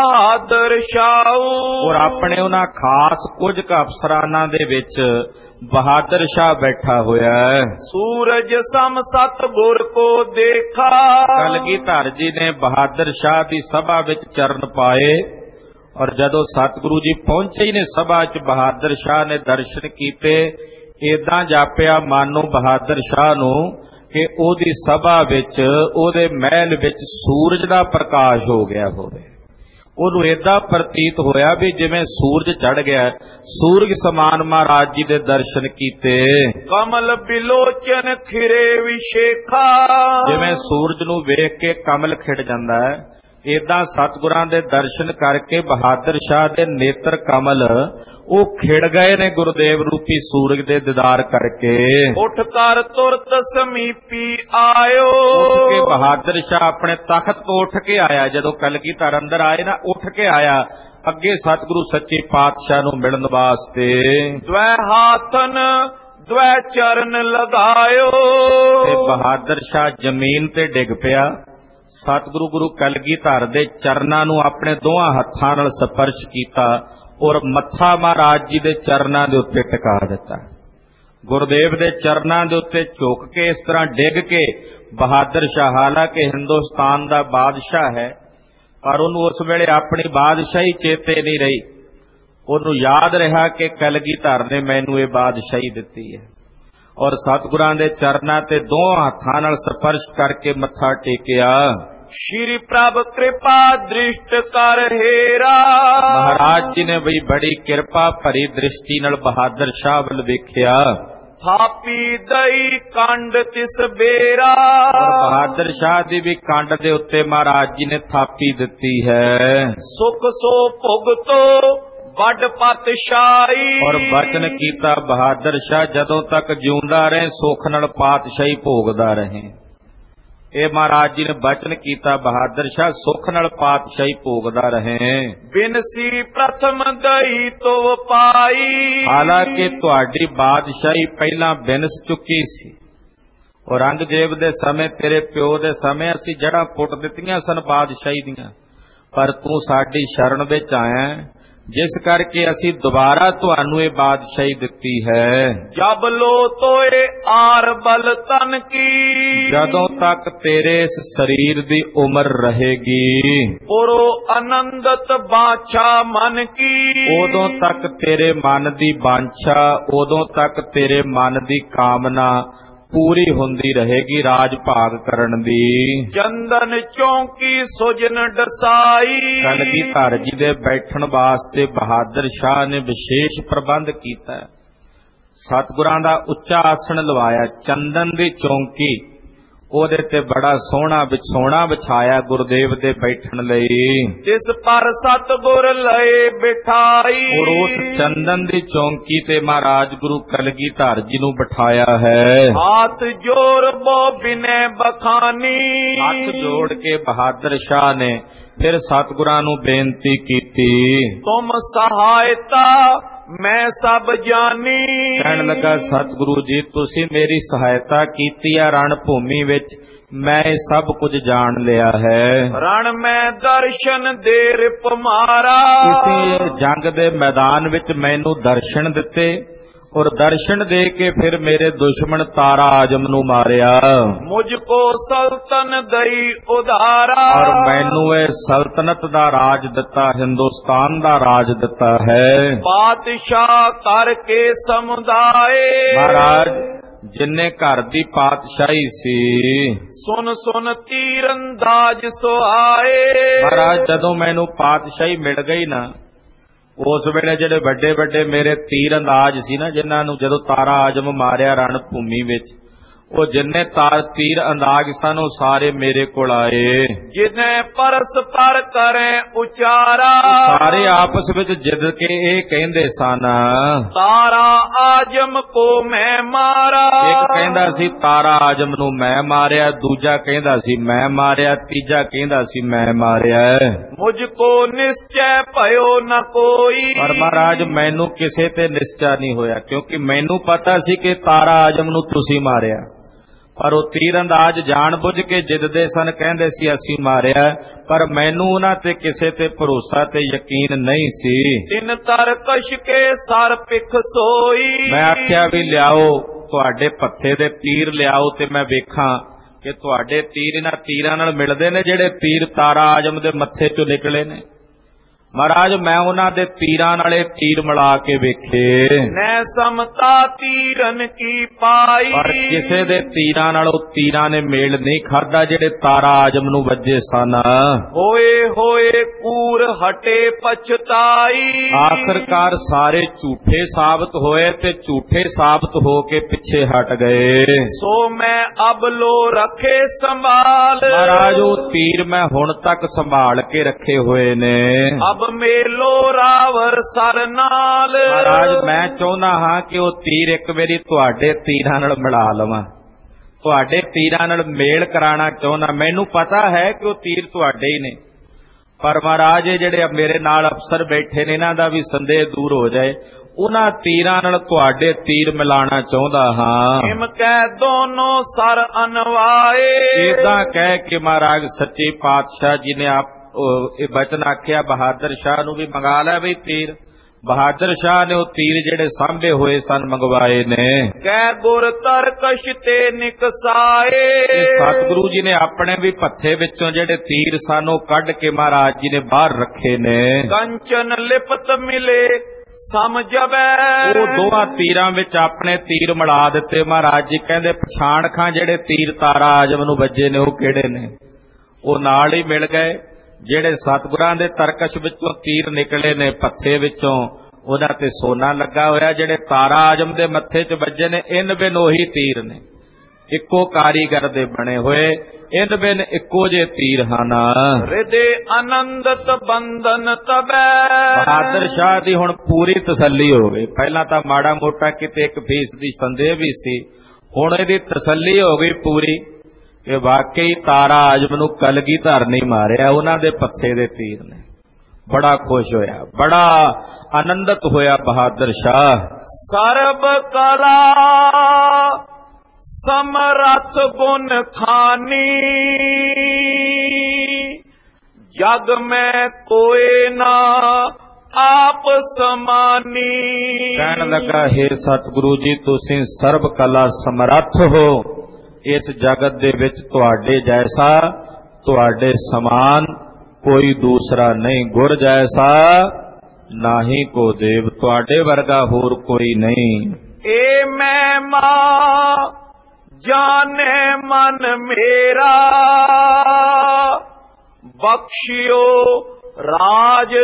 ਬਹਾਦਰ ਸ਼ਾਹ, ਔਰ ਆਪਣੇ ਉਹਨਾਂ ਖਾਸ ਕੁਝ ਕੁ ਅਫਸਰਾਨਾਂ ਦੇ ਵਿੱਚ ਬਹਾਦਰ ਸ਼ਾਹ ਬੈਠਾ ਹੋਇਆ ਹੈ। ਸੂਰਜ ਸਮ ਸਤਿਗੁਰ ਕੋ ਦੇਖਾ, ਕਲਗੀਧਰ ਜੀ ਨੇ ਬਹਾਦਰ ਸ਼ਾਹ ਦੀ ਸਭਾ ਵਿੱਚ ਚਰਨ ਪਾਏ, ਔਰ ਜਦੋਂ ਸਤਿਗੁਰੂ ਜੀ ਪਹੁੰਚੇ ਹੀ ਨੇ ਸਭਾ 'ਚ ਬਹਾਦਰ ਸ਼ਾਹ ਨੇ ਦਰਸ਼ਨ ਕੀਤੇ, ਏਦਾਂ ਜਾਪਿਆ ਮਾਨੋ ਬਹਾਦਰ ਸ਼ਾਹ ਨੂੰ ਕਿ ਉਹਦੀ ਸਭਾ ਵਿੱਚ, ਉਹਦੇ ਮਹਿਲ ਵਿੱਚ ਸੂਰਜ ਦਾ ਪ੍ਰਕਾਸ਼ ਹੋ ਗਿਆ ਹੋਵੇ। ਉਹਨੂੰ ਏਦਾਂ ਪ੍ਰਤੀਤ ਹੋਇਆ ਵੀ ਜਿਵੇਂ ਸੂਰਜ ਚੜ ਗਿਆ, ਸੂਰਜ ਸਮਾਨ ਮਹਾਰਾਜ ਜੀ ਦੇ ਦਰਸ਼ਨ ਕੀਤੇ। ਕਮਲ ਬਿਲੋਚਨ ਖਿਰੇ ਵਿਸ਼ੇਖਾ, ਜਿਵੇਂ ਸੂਰਜ ਨੂੰ ਵੇਖ ਕੇ ਕਮਲ ਖਿੜ ਜਾਂਦਾ ਹੈ, ਏਦਾਂ ਸਤਿਗੁਰਾਂ ਦੇ ਦਰਸ਼ਨ ਕਰਕੇ ਬਹਾਦਰ ਸ਼ਾਹ ਦੇ ਨੇਤਰ ਕਮਲ ਉਹ ਖਿੜ ਗਏ ਨੇ ਗੁਰਦੇਵ ਰੂਪੀ ਸੂਰਜ ਦੇ ਦੀਦਾਰ ਕਰਕੇ। ਉੱਠ ਕਰ ਤੁਰਤ ਸਮੀਪੀ ਆਇਓ, ਉੱਠ ਕੇ ਬਹਾਦਰ ਸ਼ਾਹ ਆਪਣੇ ਤਖਤ ਤੋਂ ਉੱਠ ਕੇ ਆਇਆ, ਜਦੋਂ ਕਲਗੀਧਰ ਅੰਦਰ ਆਏ ਨਾ, ਉੱਠ ਕੇ ਆਇਆ ਅੱਗੇ ਸਤਿਗੁਰੂ ਸੱਚੇ ਪਾਤਸ਼ਾਹ ਨੂੰ ਮਿਲਣ ਵਾਸਤੇ। ਦ્વੈ ਹਾਥਨ ਦ્વੈ ਚਰਨ ਲਗਾਇਓ, ਤੇ ਬਹਾਦਰ ਸ਼ਾਹ ਜ਼ਮੀਨ ਤੇ ਡਿੱਗ ਪਿਆ, ਸਤਿਗੁਰੂ ਗੁਰੂ ਕਲਗੀਧਰ ਦੇ ਚਰਨਾਂ ਨੂੰ ਆਪਣੇ ਦੋਹਾਂ ਹੱਥਾਂ ਨਾਲ ਸਪਰਸ਼ ਕੀਤਾ, ਔਰ ਮੱਥਾ ਮਹਾਰਾਜ ਜੀ ਦੇ ਚਰਨਾਂ ਦੇ ਉੱਤੇ ਟਿਕਾ ਦਿੱਤਾ। ਗੁਰਦੇਵ ਦੇ ਚਰਨਾਂ ਦੇ ਉੱਤੇ ਝੁਕ ਕੇ ਇਸ ਤਰ੍ਹਾਂ ਡਿੱਗ ਕੇ ਬਹਾਦਰ ਸ਼ਾਹ, ਹਾਲਾਂਕਿ ਹਿੰਦੁਸਤਾਨ ਦਾ ਬਾਦਸ਼ਾਹ ਹੈ, ਪਰ ਉਹਨੂੰ ਉਸ ਵੇਲੇ ਆਪਣੀ ਬਾਦਸ਼ਾਹੀ ਚੇਤੇ ਨਹੀਂ ਰਹੀ, ਉਹਨੂੰ ਯਾਦ ਰਿਹਾ ਕਿ ਕਲਗੀਧਰ ਨੇ ਮੈਨੂੰ ਇਹ ਬਾਦਸ਼ਾਹੀ ਦਿੱਤੀ ਹੈ। ਔਰ ਸਤਿਗੁਰਾਂ ਦੇ ਚਰਨਾਂ ਤੇ ਦੋਹਾਂ ਹੱਥਾਂ ਨਾਲ ਸਪਰਸ਼ ਕਰਕੇ ਮੱਥਾ ਟੇਕਿਆ। ਸ਼੍ਰੀ ਪ੍ਰਭ ਕਿਰਪਾ ਦ੍ਰਿਸ਼ਟ ਕਰ ਹੇਰਾ। ਮਹਾਰਾਜ ਜੀ ਨੇ ਬਈ ਬੜੀ ਕਿਰਪਾ ਭਰੀ ਦ੍ਰਿਸ਼ਟੀ ਨਾਲ ਬਹਾਦਰ ਸ਼ਾਹ ਵੱਲ ਵੇਖਿਆ। ਥਾਪੀ ਦਈ ਕੰਡ ਤਿਸ ਬੇਰਾ। ਔਰ ਬਹਾਦਰ ਸ਼ਾਹ ਦੀ ਵੀ ਕੰਡ ਦੇ ਉੱਤੇ ਮਹਾਰਾਜ ਜੀ ਨੇ ਥਾਪੀ ਦਿੱਤੀ ਹੈ। ਸੁਖ ਸੋ ਭੁਗਤੋ ਵੱਡ ਪਾਤਸ਼ਾਹੀ। ਔਰ ਬਚਨ ਕੀਤਾ ਬਹਾਦਰ ਸ਼ਾਹ ਜਦੋਂ ਤੱਕ ਜਿਉਂਦਾ ਰਹੇ ਸੁਖ ਨਾਲ ਪਾਤਸ਼ਾਹੀ ਭੋਗਦਾ ਰਹੇ। ਇਹ ਮਹਾਰਾਜ ਜੀ ਨੇ ਬਚਨ ਕੀਤਾ ਬਹਾਦਰ ਸ਼ਾਹ ਸੁਖ ਨਾਲ ਪਾਤਸ਼ਾਹੀ ਭੋਗਦਾ ਰਹੇ। ਬਿਨਸੀ ਪ੍ਰਥਮ ਦਈ ਤੋ ਪਾਈ। ਹਾਲਾਂਕਿ ਤੁਹਾਡੀ ਬਾਦਸ਼ਾਹੀ ਪਹਿਲਾਂ ਬਿਨਸ ਚੁੱਕੀ ਸੀ। ਔਰੰਗਜ਼ੇਬ ਦੇ ਸਮੇਂ ਤੇਰੇ ਪਿਓ ਦੇ ਸਮੇਂ ਅਸੀਂ ਜੜ੍ਹਾਂ ਪੁੱਟ ਦਿੱਤੀਆਂ ਸਨ ਬਾਦਸ਼ਾਹੀ ਦੀਆਂ, ਪਰ ਤੂੰ ਸਾਡੀ ਸ਼ਰਨ ਵਿੱਚ ਆਇਆ, ਜਿਸ ਕਰਕੇ ਅਸੀਂ ਦੁਬਾਰਾ ਤੁਹਾਨੂੰ ਇਹ ਬਾਦਸ਼ਾਹੀ ਦਿੱਤੀ ਹੈ। ਜਬ ਲੋ ਤੋਏ ਆਰ ਬਲ ਤਨ ਕੀ। ਜਦੋਂ ਤੱਕ ਤੇਰੇ ਇਸ ਸਰੀਰ ਦੀ ਉਮਰ ਰਹੇਗੀ। ਪੁਰੋ ਆਨੰਦਤ ਬਾਛਾ ਮਨ ਕੀ। ਉਦੋਂ ਤੱਕ ਤੇਰੇ ਮਨ ਦੀ ਬਾਂਛਾ, ਉਦੋਂ ਤੱਕ ਤੇਰੇ ਮਨ ਦੀ ਕਾਮਨਾ ਪੂਰੀ ਹੁੰਦੀ ਰਹੇਗੀ ਰਾਜ ਭਾਗ ਕਰਨ ਦੀ। ਚੰਦਨ ਚੌਂਕੀ ਸੁਜਨ ਡਸਾਈ। ਕਲਗੀਧਰ ਜੀ ਦੇ ਬੈਠਣ ਵਾਸਤੇ ਬਹਾਦਰ ਸ਼ਾਹ ਨੇ ਵਿਸ਼ੇਸ਼ ਪ੍ਰਬੰਧ ਕੀਤਾ। ਸਤਿਗੁਰਾਂ ਦਾ ਉੱਚਾ ਆਸਣ ਲਵਾਇਆ, ਚੰਦਨ ਦੀ ਚੌਂਕੀ, ਉਹਦੇ ਤੇ ਬੜਾ ਸੋਹਣਾ ਵਿਛੋਣਾ ਵਿਛਾਇਆ ਗੁਰਦੇਵ ਦੇ ਬੈਠਣ ਲਈ। ਤਿਸ ਪਰ ਸਤਿਗੁਰ ਲਏ ਬਿਠਾਈ। ਔਰ ਉਸ ਚੰਦਨ ਦੀ ਚੌਂਕੀ ਤੇ ਮਹਾਰਾਜ ਗੁਰੂ ਕਲਗੀਧਰ ਜੀ ਨੂੰ ਬਿਠਾਇਆ ਹੈ। ਹਾਥ ਜੋੜ ਬੋ ਬਿਨੈ ਬਖਾਨੀ। ਹੱਥ ਜੋੜ ਕੇ ਬਹਾਦਰ ਸ਼ਾਹ ਨੇ ਫਿਰ ਸਤਿਗੁਰਾਂ ਨੂੰ ਬੇਨਤੀ ਕੀਤੀ। ਤੁਮ ਸਹਾਇਤਾ ਮੈਂ ਸਭ ਜਾਨੀ। ਕਹਿਣ ਲੱਗਾ ਸਤਿਗੁਰੂ ਜੀ ਤੁਸੀਂ ਮੇਰੀ ਸਹਾਇਤਾ ਕੀਤੀ ਆ ਰਣ ਭੂਮੀ ਵਿੱਚ, ਮੈਂ ਇਹ ਸਭ ਕੁਝ ਜਾਣ ਲਿਆ ਹੈ। ਰਣ ਮੈਂ ਦਰਸ਼ਨ ਦੇ ਰਿਪ ਮਾਰਾ। ਤੁਸੀਂ ਜੰਗ ਦੇ ਮੈਦਾਨ ਵਿੱਚ ਮੈਨੂੰ ਦਰਸ਼ਨ ਦਿੱਤੇ ਔਰ ਦਰਸ਼ਨ ਦੇ ਕੇ ਫਿਰ ਮੇਰੇ ਦੁਸ਼ਮਣ ਤਾਰਾ ਆਜਮ ਨੂੰ ਮਾਰਿਆ। ਮੁਝ ਕੋ ਸਲਤਨ ਦਈ ਉਧਾਰਾ। ਔਰ ਮੈਨੂੰ ਇਹ ਸਲਤਨਤ ਦਾ ਰਾਜ ਦਿੱਤਾ, ਹਿੰਦੁਸਤਾਨ ਦਾ ਰਾਜ ਦਿੱਤਾ ਹੈ। ਪਾਤਸ਼ਾਹ ਕਰਕੇ ਸਮੁਦਾਏ। ਮਹਾਰਾਜ ਜਿੰਨੇ ਘਰ ਦੀ ਪਾਤਸ਼ਾਹੀ ਸੀ, ਸੁਨ ਸੁਨ ਤੀਰ ਅੰਦਾਜ਼ ਸੁਹਾਏ। ਮਹਾਰਾਜ ਜਦੋਂ ਮੈਨੂੰ ਪਾਤਸ਼ਾਹੀ ਮਿਲ ਗਈ ਨਾ, ਉਸ ਵੇਲੇ ਜਿਹੜੇ ਵੱਡੇ ਵੱਡੇ ਮੇਰੇ ਤੀਰ ਅੰਦਾਜ਼ ਸੀ ਨਾ, ਜਿਨ੍ਹਾਂ ਨੂੰ ਜਦੋਂ ਤਾਰਾ ਆਜਮ ਮਾਰਿਆ ਰਣ ਭੂਮੀ ਵਿੱਚ, ਉਹ ਜਿੰਨੇ ਤਾਰ ਤੀਰ ਅੰਦਾਜ਼ ਸਨ ਉਹ ਸਾਰੇ ਮੇਰੇ ਕੋਲ ਆਏ। ਜਿਨੇ ਪਰਸਪਰ ਕਰੇ ਉਚਾਰਾ। ਸਾਰੇ ਆਪਸ ਵਿੱਚ ਜਿੱਦ ਕੇ ਇਹ ਕਹਿੰਦੇ ਸਨ, ਤਾਰਾ ਆਜਮ ਕੋ ਮੈਂ ਮਾਰਾ। ਇੱਕ ਕਹਿੰਦਾ ਸੀ ਤਾਰਾ ਆਜਮ ਨੂੰ ਮੈਂ ਮਾਰਿਆ, ਦੂਜਾ ਕਹਿੰਦਾ ਸੀ ਮੈਂ ਮਾਰਿਆ, ਤੀਜਾ ਕਹਿੰਦਾ ਸੀ ਮੈਂ ਮਾਰਿਆ। ਮੁਝ ਕੋ ਨਿਸ਼ਚੈ ਭਇਓ ਨ ਕੋਈ। ਪਰ ਮਹਾਰਾਜ ਮੈਨੂੰ ਕਿਸੇ ਤੇ ਨਿਸ਼ਚਾ ਨਹੀਂ ਹੋਇਆ, ਕਿਉਂਕਿ ਮੈਨੂੰ ਪਤਾ ਸੀ ਕਿ ਤਾਰਾ ਆਜਮ ਨੂੰ ਤੁਸੀਂ ਮਾਰਿਆ, ਪਰ ਉਹ ਤੀਰ ਅੰਦਾਜ਼ ਜਾਣ ਬੁੱਝ ਕੇ ਜਿੱਦਦੇ ਸਨ, ਕਹਿੰਦੇ ਸੀ ਅਸੀਂ ਮਾਰਿਆ, ਪਰ ਮੈਨੂੰ ਉਹਨਾਂ ਤੇ ਕਿਸੇ ਤੇ ਭਰੋਸਾ ਤੇ ਯਕੀਨ ਨਹੀਂ ਸੀ। ਤਿਨ ਤਰ ਕਸ਼ ਕੇ ਸਰ ਪਿਖ ਸੋਈ। ਮੈਂ ਆਖਿਆ ਵੀ ਲਿਆਓ ਤੁਹਾਡੇ ਪੱਥੇ ਦੇ ਤੀਰ ਲਿਆਓ ਤੇ ਮੈਂ ਵੇਖਾਂ ਕਿ ਤੁਹਾਡੇ ਤੀਰ ਇਹਨਾਂ ਤੀਰਾਂ ਨਾਲ ਮਿਲਦੇ ਨੇ ਜਿਹੜੇ ਤੀਰ ਤਾਰਾ ਆਜਮ ਦੇ ਮੱਥੇ ਚੋਂ ਨਿਕਲੇ ਨੇ। ਮਹਾਰਾਜ ਮੈਂ ਉਹਨਾਂ ਦੇ ਤੀਰਾਂ ਨਾਲੇ ਤੀਰ ਮਿਲਾ ਕੇ ਵੇਖੇ, ਨੈ ਸਮਤਾ ਤੀਰਨ ਕੀ ਪਾਈ। ਪਰ ਕਿਸੇ ਦੇ ਤੀਰਾਂ ਨਾਲ ਉਹ ਤੀਰਾਂ ਨੇ ਮੇਲ ਨਹੀਂ ਖਾਧਾ ਜਿਹੜੇ ਤਾਰਾ ਆਜਮ ਨੂੰ ਵੱਜੇ ਸਨ। ਹੋਏ ਹੋਏ ਕੂਰ ਹਟੇ ਪਛਤਾਈ। ਆਖਰਕਾਰ ਸਾਰੇ ਝੂਠੇ ਸਾਬਤ ਹੋਏ ਤੇ ਝੂਠੇ ਸਾਬਤ ਹੋ ਕੇ ਪਿੱਛੇ ਹਟ ਗਏ। ਸੋ ਮੈਂ ਅਬ ਲੋ ਰੱਖੇ ਸੰਭਾਲ। ਮਹਾਰਾਜ ਉਹ ਤੀਰ ਮੈਂ ਹੁਣ ਤੱਕ ਸੰਭਾਲ ਕੇ ਰੱਖੇ ਹੋਏ ਨੇ। ਅਬ ਮੇਲੋ ਰਾਵਰ ਸਰ ਨਾਲ। ਮਹਾਰਾਜ ਮੈਂ ਚਾਹੁੰਦਾ ਹਾਂ ਕਿ ਉਹ ਤੀਰ ਇੱਕ ਵਾਰੀ ਤੁਹਾਡੇ ਤੀਰਾਂ ਨਾਲ ਮਿਲਾ ਲਵਾਂ, ਤੁਹਾਡੇ ਤੀਰਾਂ ਨਾਲ ਮੇਲ ਕਰਾਉਣਾ ਚਾਹੁੰਦਾ। ਮੈਨੂੰ ਪਤਾ ਹੈ ਕਿ ਉਹ ਤੀਰ ਤੁਹਾਡੇ ਹੀ ਨੇ, ਪਰ ਮਹਾਰਾਜ ਇਹ ਜਿਹੜੇ ਮੇਰੇ ਨਾਲ ਅਫਸਰ ਬੈਠੇ ਨੇ ਇਹਨਾਂ ਦਾ ਵੀ ਸੰਦੇਹ ਦੂਰ ਹੋ ਜਾਏ, ਉਹਨਾਂ ਤੀਰਾਂ ਨਾਲ ਤੁਹਾਡੇ ਤੀਰ ਮਿਲਾਣਾ ਚਾਹੁੰਦਾ ਹਾਂ। ਇਮ ਕਹਿ ਦੋਨੋਂ ਸਰ ਅਨਵਾਏ। ਇਦਾਂ ਕਹਿ ਕੇ ਮਹਾਰਾਜ ਸੱਚੇ ਪਾਤਸ਼ਾਹ ਜੀ ਨੇ ਆਪ ਇਹ ਬਚਨ ਆਖਿਆ ਬਹਾਦਰ ਸ਼ਾਹ ਨੂੰ ਵੀ ਮੰਗਾ ਲੈ ਬਈ ਤੀਰ। ਬਹਾਦਰ ਸ਼ਾਹ ਨੇ ਉਹ ਤੀਰ ਜਿਹੜੇ ਸਾਂਭੇ ਹੋਏ ਸਨ ਮੰਗਵਾਏ ਨੇ। ਕਹਿ ਗੁਰ ਤਰਕਸ਼ ਤੇ ਨਿਕਸਾਏ। ਸਤਿਗੁਰੂ ਜੀ ਨੇ ਆਪਣੇ ਵੀ ਪੱਥੇ ਵਿੱਚੋਂ ਜਿਹੜੇ ਤੀਰ ਸਨ ਉਹ ਕੱਢ ਕੇ ਮਹਾਰਾਜ ਜੀ ਨੇ ਬਾਹਰ ਰੱਖੇ ਨੇ। ਕੰਚਨ ਲਿਪਤ ਮਿਲੇ ਸਮਝਵੈ। ਉਹ ਦੋਵਾਂ ਤੀਰਾਂ ਵਿੱਚ ਆਪਣੇ ਤੀਰ ਮਿਲਾ ਦਿੱਤੇ। ਮਹਾਰਾਜ ਜੀ ਕਹਿੰਦੇ ਪਛਾਣ ਖਾਂ ਜਿਹੜੇ ਤੀਰ ਤਾਰਾ ਆਜਮ ਨੂੰ ਵੱਜੇ ਨੇ ਉਹ ਕਿਹੜੇ ਨੇ। ਉਹ ਨਾਲ ਹੀ ਮਿਲ ਗਏ। ਜਿਹੜੇ ਸਤਿਗੁਰਾਂ ਦੇ ਤਰਕਸ਼ ਵਿੱਚੋਂ ਤੀਰ ਨਿਕਲੇ ਨੇ ਪੱਥੇ ਵਿੱਚੋਂ, ਉਹਨਾਂ ਤੇ ਸੋਨਾ ਲੱਗਾ ਹੋਇਆ। ਜਿਹੜੇ ਤਾਰਾ ਆਜਮ ਦੇ ਮੱਥੇ 'ਚ ਵੱਜੇ ਨੇ ਇਨ ਬਿਨ ਉਹੀ ਤੀਰ ਨੇ, ਇੱਕੋ ਕਾਰੀਗਰ ਦੇ ਬਣੇ ਹੋਏ, ਇਨ ਬਿਨ ਇੱਕੋ ਜੇ ਤੀਰ ਹਨ। ਹਿਰਦੇ ਆਨੰਦਤ ਬੰਧਨ ਤਬੈ। ਬਹਾਦਰ ਸ਼ਾਹ ਦੀ ਹੁਣ ਪੂਰੀ ਤਸੱਲੀ ਹੋ ਗਈ। ਪਹਿਲਾਂ ਤਾਂ ਮਾੜਾ ਮੋਟਾ ਕਿਤੇ ਇੱਕ ਫੀਸ ਦੀ ਸੰਦੇਹ ਵੀ ਸੀ, ਹੁਣ ਇਹਦੀ ਤਸੱਲੀ ਹੋ ਗਈ ਪੂਰੀ ਕਿ ਵਾਕਈ ਤਾਰਾ ਆਜਮ ਨੂੰ ਕਲਗੀਧਰ ਨਹੀਂ ਮਾਰਿਆ, ਉਹਨਾਂ ਦੇ ਪੱਥੇ ਦੇ ਤੀਰ ਨੇ। ਬੜਾ ਖੁਸ਼ ਹੋਇਆ, ਬੜਾ ਆਨੰਦਿਤ ਹੋਇਆ ਬਹਾਦਰ ਸ਼ਾਹ। ਸਰਬ ਕਲਾ ਸਮਰਸ ਗੁਣ ਖਾਨੀ, ਜਗ ਮੈਂ ਕੋਏ ਨਾ ਆਪ ਸਮਾਨੀ। ਕਹਿਣ ਲੱਗਾ, ਹੇ ਸਤਿਗੁਰੂ ਜੀ ਤੁਸੀਂ ਸਰਬ ਕਲਾ ਸਮਰੱਥ ਹੋ, ਇਸ ਜਗਤ ਦੇ ਵਿੱਚ ਤੁਹਾਡੇ ਜੈਸਾ, ਤੁਹਾਡੇ ਸਮਾਨ ਕੋਈ ਦੂਸਰਾ ਨਹੀਂ। ਗੁਰ ਜੈਸਾ ਨਾਹੀ ਕੋ ਦੇਵ, ਤੁਹਾਡੇ ਵਰਗਾ ਹੋਰ ਕੋਈ ਨਹੀਂ। ਏ ਮੈਂ ਮਾਂ ਜਾਣੇ ਮਨ ਮੇਰਾ, ਬਖਸ਼ਿਓ ਰਾਜ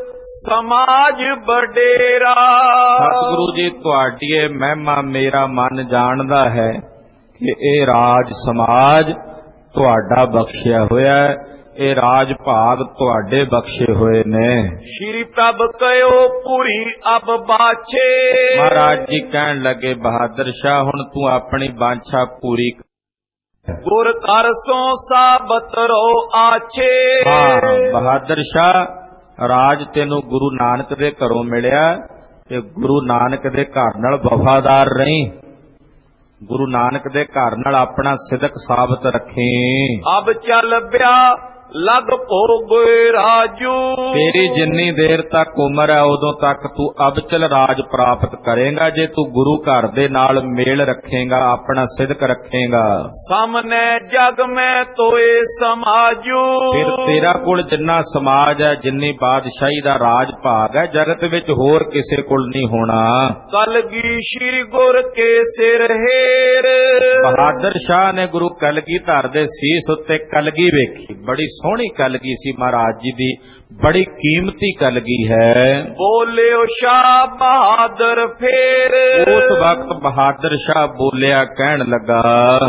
ਸਮਾਜ ਬਡੇਰਾ। ਸਤਿਗੁਰੂ ਜੀ ਤੁਹਾਡੀ ਇਹ ਮਹਿਮਾ ਮੇਰਾ ਮਨ ਜਾਣਦਾ ਹੈ ਕਿ ਇਹ ਰਾਜ ਸਮਾਜ ਤੁਹਾਡਾ ਬਖਸ਼ਿਆ ਹੋਇਆ ਹੈ, ਇਹ ਰਾਜ ਭਾਗ ਤੁਹਾਡੇ ਬਖਸ਼ੇ ਹੋਏ ਨੇ। ਸ਼੍ਰੀ ਪ੍ਰਭ ਕਯੋ ਪੂਰੀ ਅਬ ਬਾਛੇ। ਮਹਾਰਾਜ ਜੀ ਕਹਿਣ ਲੱਗੇ, ਬਹਾਦਰ ਸ਼ਾਹ ਹੁਣ ਤੂੰ ਆਪਣੀ ਬਾਂਛਾ ਪੂਰੀ ਕਰ। ਗੁਰ ਕਰ ਸੋ ਸਾਬਤ ਰੋ ਆਛੇ। ਹਾਂ ਬਹਾਦਰ ਸ਼ਾਹ, ਰਾਜ ਤੈਨੂੰ ਗੁਰੂ ਨਾਨਕ ਦੇ ਘਰੋਂ ਮਿਲਿਆ ਤੇ ਗੁਰੂ ਨਾਨਕ ਦੇ ਘਰ ਨਾਲ ਵਫਾਦਾਰ ਰਹੀਂ। ਗੁਰੂ ਨਾਨਕ ਦੇ ਘਰ ਨਾਲ ਆਪਣਾ ਸਿਦਕ ਸਾਬਤ ਰੱਖੀ। ਅਬ ਚੱਲ ਬਿਆ ਲਗ ਭੋਗੇ ਰਾਜੂ। ਤੇਰੀ ਜਿੰਨੀ ਦੇਰ ਤੱਕ ਉਮਰ ਹੈ ਉਦੋਂ ਤੱਕ ਤੂੰ ਅਬਚਲ ਰਾਜ ਪ੍ਰਾਪਤ ਕਰੇਗਾ, ਜੇ ਤੂੰ ਗੁਰੂ ਘਰ ਦੇ ਨਾਲ ਮੇਲ ਰੱਖੇਗਾ, ਆਪਣਾ ਸਿਦਕ ਰੱਖੇਗਾ। ਸਾਹਮਣੇ ਜਗ ਮੈਂ ਤੋਏ ਸਮਾਜੂ। ਫਿਰ ਤੇਰਾ ਕੋਲ ਜਿੰਨਾ ਸਮਾਜ ਹੈ, ਜਿੰਨੀ ਬਾਦਸ਼ਾਹੀ ਦਾ ਰਾਜ ਭਾਗ ਹੈ, ਜਗਤ ਵਿੱਚ ਹੋਰ ਕਿਸੇ ਕੋਲ ਨਹੀਂ ਹੋਣਾ। ਕਲਗੀ ਸ਼੍ਰੀ ਗੁਰ ਕੇ ਸਿਰ ਹੇਰ। ਬਹਾਦਰ ਸ਼ਾਹ ਨੇ ਗੁਰੂ ਕਲਗੀਧਰ ਦੇ ਸੀਸ ਉੱਤੇ ਕਲਗੀ ਵੇਖੀ। ਬੜੀ ਸੋਹਣੀ ਕਲਗੀ ਸੀ ਮਹਾਰਾਜ ਜੀ ਦੀ, ਬੜੀ ਕੀਮਤੀ ਕਲਗੀ ਹੈ। ਬੋਲਿਓ ਸ਼ਾਹ ਬਹਾਦਰ ਫੇਰ। ਉਸ ਵਕਤ ਬਹਾਦਰ ਸ਼ਾਹ ਬੋਲਿਆ, ਕਹਿਣ ਲੱਗਾ,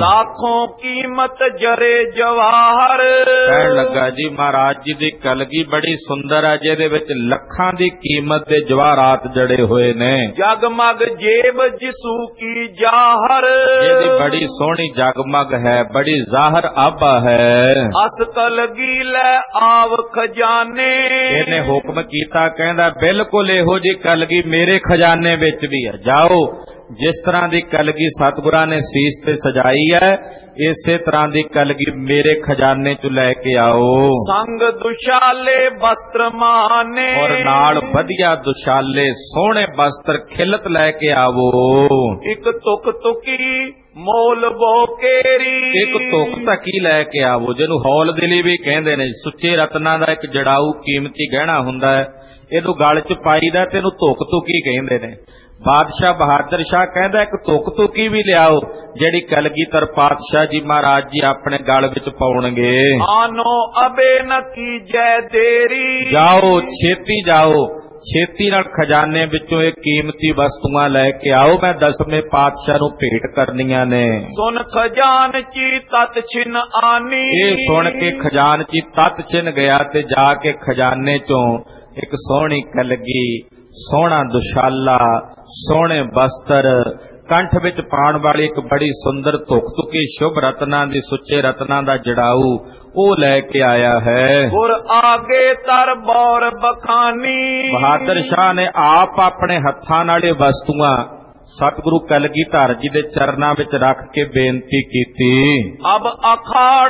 ਲੱਖੋਂ ਕੀਮਤ ਜਰੇ ਜਵਾਹਰ। ਕਹਿਣ ਲੱਗਾ ਜੀ ਮਹਾਰਾਜ ਜੀ ਦੀ ਕਲਗੀ ਬੜੀ ਸੁੰਦਰ ਹੈ, ਜਿਹਦੇ ਵਿੱਚ ਲੱਖਾਂ ਦੀ ਕੀਮਤ ਦੇ ਜਵਾਹਰਾਤ ਜੜੇ ਹੋਏ ਨੇ। ਜਗਮਗ ਜੇਬ ਜਿਸੂ ਕੀ ਜਾਹਰ। ਜਿਹਦੀ ਬੜੀ ਸੋਹਣੀ ਜਗਮਗ ਹੈ, ਬੜੀ ਜ਼ਾਹਰ ਆਬਾ ਹੈ। ਅਸ ਕਲਗੀ ਲੈ ਆਵ ਖਜ਼ਾਨੇ। ਇਹਨੇ ਹੁਕਮ ਕੀਤਾ, ਕਹਿੰਦਾ ਬਿਲਕੁਲ ਇਹੋ ਜੀ ਕਲਗੀ ਮੇਰੇ ਖਜ਼ਾਨੇ ਵਿੱਚ ਵੀ ਹੈ। ਜਾਓ, ਜਿਸ ਤਰ੍ਹਾਂ ਦੀ ਕਲਗੀ ਸਤਿਗੁਰਾਂ ਨੇ ਸੀਸ ਤੇ ਸਜਾਈ ਹੈ, ਇਸੇ ਤਰ੍ਹਾਂ ਦੀ ਕਲਗੀ ਮੇਰੇ ਖਜ਼ਾਨੇ ਚ ਲੈ ਕੇ ਆਓ। ਸੰਗ ਦੁਸ਼ਾਲੇ ਵਸਤਰ ਮਾਨੇ। ਔਰ ਨਾਲ ਵਧੀਆ ਦੁਸ਼ਾਲੇ ਸੋਹਣੇ ਵਸਤਰ ਖਿਲਤ ਲੈ ਕੇ ਆਵੋ। ਇੱਕ ਤੁਕ ਤੁਕੀ ਮੋਲ ਬੋਕੇਰੀ। ਇੱਕ ਤੁਕ ਧਕੀ ਲੈ ਕੇ ਆਵੋ, ਜਿਹਨੂੰ ਹੌਲ ਦਿਲੀ ਵੀ ਕਹਿੰਦੇ ਨੇ। ਸੁੱਚੇ ਰਤਨਾਂ ਦਾ ਇੱਕ ਜੜਾਊ ਕੀਮਤੀ ਗਹਿਣਾ ਹੁੰਦਾ ਹੈ, ਇਹਨੂੰ ਗਲ ਚ ਪਾਈਦਾ ਤੇ ਇਹਨੂੰ ਤੁਕ ਤੁਕੀ ਕਹਿੰਦੇ ਨੇ। ਬਾਦਸ਼ਾਹ ਬਹਾਦਰ ਸ਼ਾਹ ਕਹਿੰਦਾ ਇੱਕ ਤੁਕ ਤੁਕੀ ਵੀ ਲਿਆਓ, ਜਿਹੜੀ ਕਲਗੀਧਰ ਪਾਤਸ਼ਾਹ ਜੀ ਮਹਾਰਾਜ ਜੀ ਆਪਣੇ ਗਲ ਵਿੱਚ ਪਾਉਣਗੇ। ਆਨੋ ਅਬੇ ਨ ਕੀਜੈ ਦੇਰੀ। ਜਾਓ, ਛੇਤੀ ਜਾਓ, ਛੇਤੀ ਨਾਲ ਖਜ਼ਾਨੇ ਵਿੱਚੋਂ ਇਹ ਕੀਮਤੀ ਵਸਤੂਆਂ ਲੈ ਕੇ ਆਓ, ਮੈਂ ਦਸਵੇਂ ਪਾਤਸ਼ਾਹ ਨੂੰ ਭੇਟ ਕਰਨੀਆਂ ਨੇ। ਸੁਨ ਖਜ਼ਾਨ ਚੀ ਤਤ ਛਿਨ ਆਨੀ। ਇਹ ਸੁਣ ਕੇ ਖਜ਼ਾਨ ਚੀ ਤਤ ਛਿਨ ਗਿਆ ਤੇ ਜਾ ਕੇ ਖਜ਼ਾਨੇ ਚੋਂ ਇੱਕ ਸੋਹਣੀ ਕਲਗੀ, ਸੋਹਣਾ ਦੁਸ਼ਾਲਾ, ਸੋਹਣੇ ਬਸਤਰ, ਕੰਠ ਵਿੱਚ ਪਾਉਣ ਵਾਲੀ ਇੱਕ ਬੜੀ ਸੁੰਦਰ ਧੁਕ ਧੁਕੀ ਸ਼ੁਭ ਰਤਨਾਂ ਦੀ, ਸੁੱਚੇ ਰਤਨਾਂ ਦਾ ਜੜਾਊ, ਉਹ ਲੈ ਕੇ ਆਇਆ ਹੈ। ਗੁਰ ਆਗੇ ਤਰ ਬੌਰ ਬਖਾਨੀ। ਬਹਾਦਰ ਸ਼ਾਹ ਨੇ ਆਪ ਆਪਣੇ ਹੱਥਾਂ ਨਾਲ ਇਹ ਵਸਤੂਆਂ ਸਤਿਗੁਰੂ ਕਲਗੀਧਰ ਜੀ ਦੇ ਚਰਨਾਂ ਵਿੱਚ ਰੱਖ ਕੇ ਬੇਨਤੀ ਕੀਤੀ। ਅਬ ਅਖਾੜ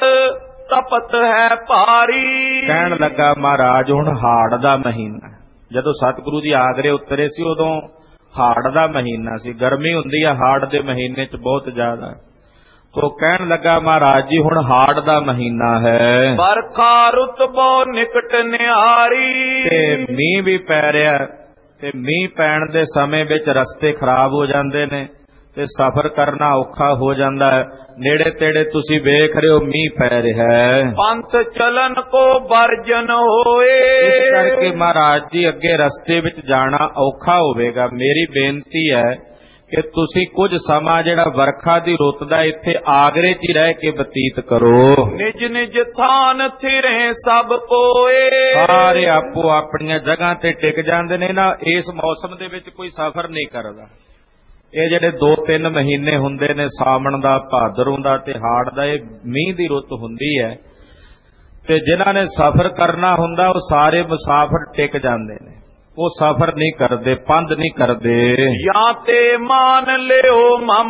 ਤਪਤ ਹੈ ਭਾਰੀ। ਕਹਿਣ ਲੱਗਾ, ਮਹਾਰਾਜ ਹੁਣ ਹਾੜ ਦਾ ਮਹੀਨਾ, ਜਦੋਂ ਸਤਿਗੁਰੂ ਜੀ ਆਗਰੇ ਉਤਰੇ ਸੀ ਉਦੋਂ ਹਾੜ ਦਾ ਮਹੀਨਾ ਸੀ, ਗਰਮੀ ਹੁੰਦੀ ਆ ਹਾੜ ਦੇ ਮਹੀਨੇ ਚ ਬਹੁਤ ਜ਼ਿਆਦਾ। ਤੋ ਕਹਿਣ ਲੱਗਾ, ਮਹਾਰਾਜ ਜੀ ਹੁਣ ਹਾੜ ਦਾ ਮਹੀਨਾ ਹੈ, ਬਰਖਾ ਰੁਤਬੋ ਨਿਕਟ ਨਿਹਾਰੀ। ਤੇ ਮੀਂਹ ਵੀ ਪੈ ਰਿਹਾ, ਤੇ ਮੀਂਹ ਪੈਣ ਦੇ ਸਮੇਂ ਵਿੱਚ ਰਸਤੇ ਖਰਾਬ ਹੋ ਜਾਂਦੇ ਨੇ ਤੇ ਸਫ਼ਰ ਕਰਨਾ ਔਖਾ ਹੋ ਜਾਂਦਾ ਹੈ। ਨੇੜੇ ਤੇੜੇ ਤੁਸੀਂ ਵੇਖ ਰਹੇ ਹੋ ਮੀਂਹ ਪੈ ਰਿਹਾ ਹੈ, ਪੰਥ ਚਲਨ ਕੋ ਵਰਜਨ ਹੋਏ। ਇਸ ਕਰਕੇ ਮਹਾਰਾਜ ਜੀ ਅੱਗੇ ਰਸਤੇ ਵਿੱਚ ਜਾਣਾ ਔਖਾ ਹੋਵੇਗਾ। ਮੇਰੀ ਬੇਨਤੀ ਹੈ ਕਿ ਤੁਸੀਂ ਕੁਝ ਸਮਾਂ ਜਿਹੜਾ ਵਰਖਾ ਦੀ ਰੁੱਤ ਦਾ ਇੱਥੇ ਆਗਰੇ 'ਚ ਹੀ ਰਹਿ ਕੇ ਬਤੀਤ ਕਰੋ। ਨਿਜ ਨਿਜ ਥਾਨ ਥਿਰੇ ਸਭ ਕੋਏ। ਸਾਰੇ ਆਪੋ ਆਪਣੀਆਂ ਜਗ੍ਹਾ ਤੇ ਟਿਕ ਜਾਂਦੇ ਨੇ ਨਾ। ਇਸ ਮੌਸਮ ਦੇ ਵਿੱਚ ਕੋਈ ਸਫ਼ਰ ਨਹੀਂ ਕਰਦਾ। ਇਹ ਜਿਹੜੇ ਦੋ ਤਿੰਨ ਮਹੀਨੇ ਹੁੰਦੇ ਨੇ, ਸਾਵਣ ਦਾ, ਭਾਦਰੋਂ ਦਾ ਤੇ ਹਾੜ ਦਾ, ਇਹ ਮੀਂਹ ਦੀ ਰੁੱਤ ਹੁੰਦੀ ਹੈ ਤੇ ਜਿਨ੍ਹਾਂ ਨੇ ਸਫ਼ਰ ਕਰਨਾ ਹੁੰਦਾ ਉਹ ਸਾਰੇ ਮੁਸਾਫਰ ਟਿਕ ਜਾਂਦੇ ਨੇ, ਉਹ ਸਫ਼ਰ ਨਹੀਂ ਕਰਦੇ, ਪੰਧ ਨਹੀਂ ਕਰਦੇ। ਜਾਂ ਤੇ ਮਾਨ ਲਿਓ ਮਮ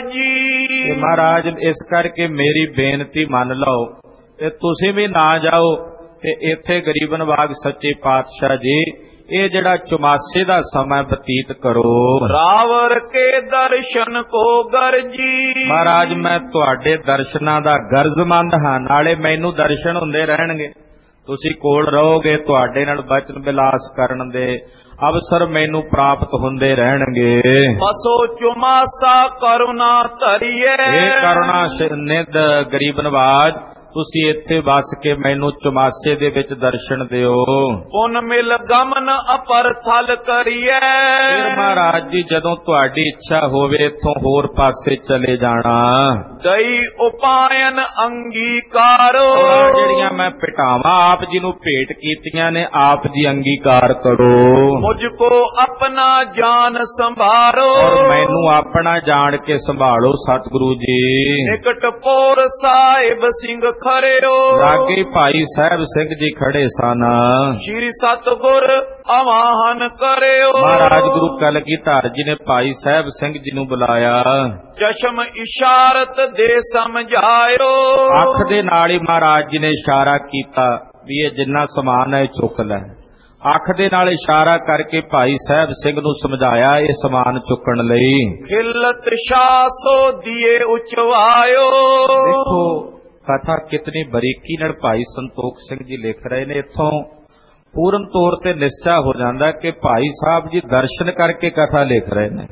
ਅਰਜੀ। ਮਹਾਰਾਜ ਇਸ ਕਰਕੇ ਮੇਰੀ ਬੇਨਤੀ ਮੰਨ ਲਓ ਤੇ ਤੁਸੀਂ ਵੀ ਨਾ ਜਾਓ ਤੇ ਇੱਥੇ ਗਰੀਬ ਨਵਾਜ ਸੱਚੇ ਪਾਤਸ਼ਾਹ ਜੀ ਇਹ ਜਿਹੜਾ ਚੁਮਾਸੇ ਦਾ ਸਮਾਂ ਬਤੀਤ ਕਰੋ। ਰਾਵਰ ਕੇ ਦਰਸ਼ਨ ਕੋ ਗਰਜੀ। ਮਹਾਰਾਜ ਮੈਂ ਤੁਹਾਡੇ ਦਰਸ਼ਨਾਂ ਦਾ ਗਰਜ਼ਮੰਦ ਹਾਂ, ਨਾਲੇ ਮੈਨੂੰ ਦਰਸ਼ਨ ਹੁੰਦੇ ਰਹਿਣਗੇ। ਤੁਸੀਂ ਕੋਲ ਰਹੋਗੇ, ਤੁਹਾਡੇ ਨਾਲ ਬਚਨ ਬਿਲਾਸ ਕਰਨ ਦੇ ਅਵਸਰ ਮੈਨੂੰ ਪ੍ਰਾਪਤ ਹੁੰਦੇ ਰਹਿਣਗੇ। ਬਸੋ ਚੁਮਾਸਾ ਕਰੁਣਾ ਧਰੀਏ। ਇਹ ਕਰੁਣਾ ਨਿਧ ਗਰੀਬ ਨਵਾਜ ਤੁਸੀਂ ਇੱਥੇ ਵਸ ਕੇ ਮੈਨੂੰ ਚੁਮਾਸੇ ਦੇ ਵਿੱਚ ਦਰਸ਼ਨ ਦਿਓ। ਪੁਨ ਮਿਲ ਗਮਨ ਅਪਰ ਥਲ ਕਰੀਏ। ਫਿਰ ਮਹਾਰਾਜ ਜੀ ਜਦੋਂ ਤੁਹਾਡੀ ਇੱਛਾ ਹੋਵੇ ਇੱਥੋਂ ਹੋਰ ਪਾਸੇ ਚਲੇ ਜਾਣਾ। ਦਈ ਉਪਾਇਨ ਅੰਗੀਕਾਰੋ। ਜਿਹੜੀਆਂ ਮੈਂ ਭਟਾਵਾਂ ਆਪ ਜੀ ਨੂੰ ਭੇਟ ਕੀਤੀਆਂ ਨੇ ਆਪ ਜੀ ਅੰਗੀਕਾਰ ਕਰੋ। ਮੁਝ ਕੋ ਆਪਣਾ ਜਾਨ ਸੰਭਾਰੋ। ਔਰ ਮੈਨੂੰ ਆਪਣਾ ਜਾਣ ਕੇ ਸੰਭਾਲੋ ਸਤਿਗੁਰੂ ਜੀ। ਨਿਕਟ ਪੋਰ ਸਾਹਿਬ ਸਿੰਘ ਖੜਿਓ। ਲਾਗੇ ਭਾਈ ਸਾਹਿਬ ਸਿੰਘ ਜੀ ਖੜੇ ਸਨ। ਸ਼੍ਰੀ ਸਤਿਗੁਰ ਆਵਾਹਨ ਕਰਿਓ। ਮਹਾਰਾਜ ਗੁਰੂ ਕਲਗੀਧਰ ਜੀ ਨੇ ਭਾਈ ਸਾਹਿਬ ਸਿੰਘ ਜੀ ਨੂੰ ਬੁਲਾਇਆ। ਚਸ਼ਮ ਇਸ਼ਾਰਤ ਦੇ ਸਮਝਾਇਓ। ਅੱਖ ਦੇ ਨਾਲ ਹੀ ਮਹਾਰਾਜ ਜੀ ਨੇ ਇਸ਼ਾਰਾ ਕੀਤਾ ਵੀ ਇਹ ਜਿੰਨਾ ਸਮਾਨ ਹੈ ਚੁੱਕ ਲੈ। ਅੱਖ ਦੇ ਨਾਲ ਇਸ਼ਾਰਾ ਕਰਕੇ ਭਾਈ ਸਾਹਿਬ ਸਿੰਘ ਨੂੰ ਸਮਝਾਇਆ ਇਹ ਸਮਾਨ ਚੁੱਕਣ ਲਈ। ਖਿਲਤ ਸ਼ਾਸੋ ਦੀਏ ਉਚਵਾਇਓ। ਦੇਖੋ ਕਥਾ ਕਿਤਨੀ ਬਰੀਕੀ ਨਾਲ ਭਾਈ ਸੰਤੋਖ ਸਿੰਘ ਜੀ ਲਿਖ ਰਹੇ ਨੇ। ਇੱਥੋਂ ਪੂਰਨ ਤੌਰ ਤੇ ਨਿਸ਼ਚਾ ਹੋ ਜਾਂਦਾ ਕਿ ਭਾਈ ਸਾਹਿਬ ਜੀ ਦਰਸ਼ਨ ਕਰਕੇ ਕਥਾ ਲਿਖ ਰਹੇ ਨੇ।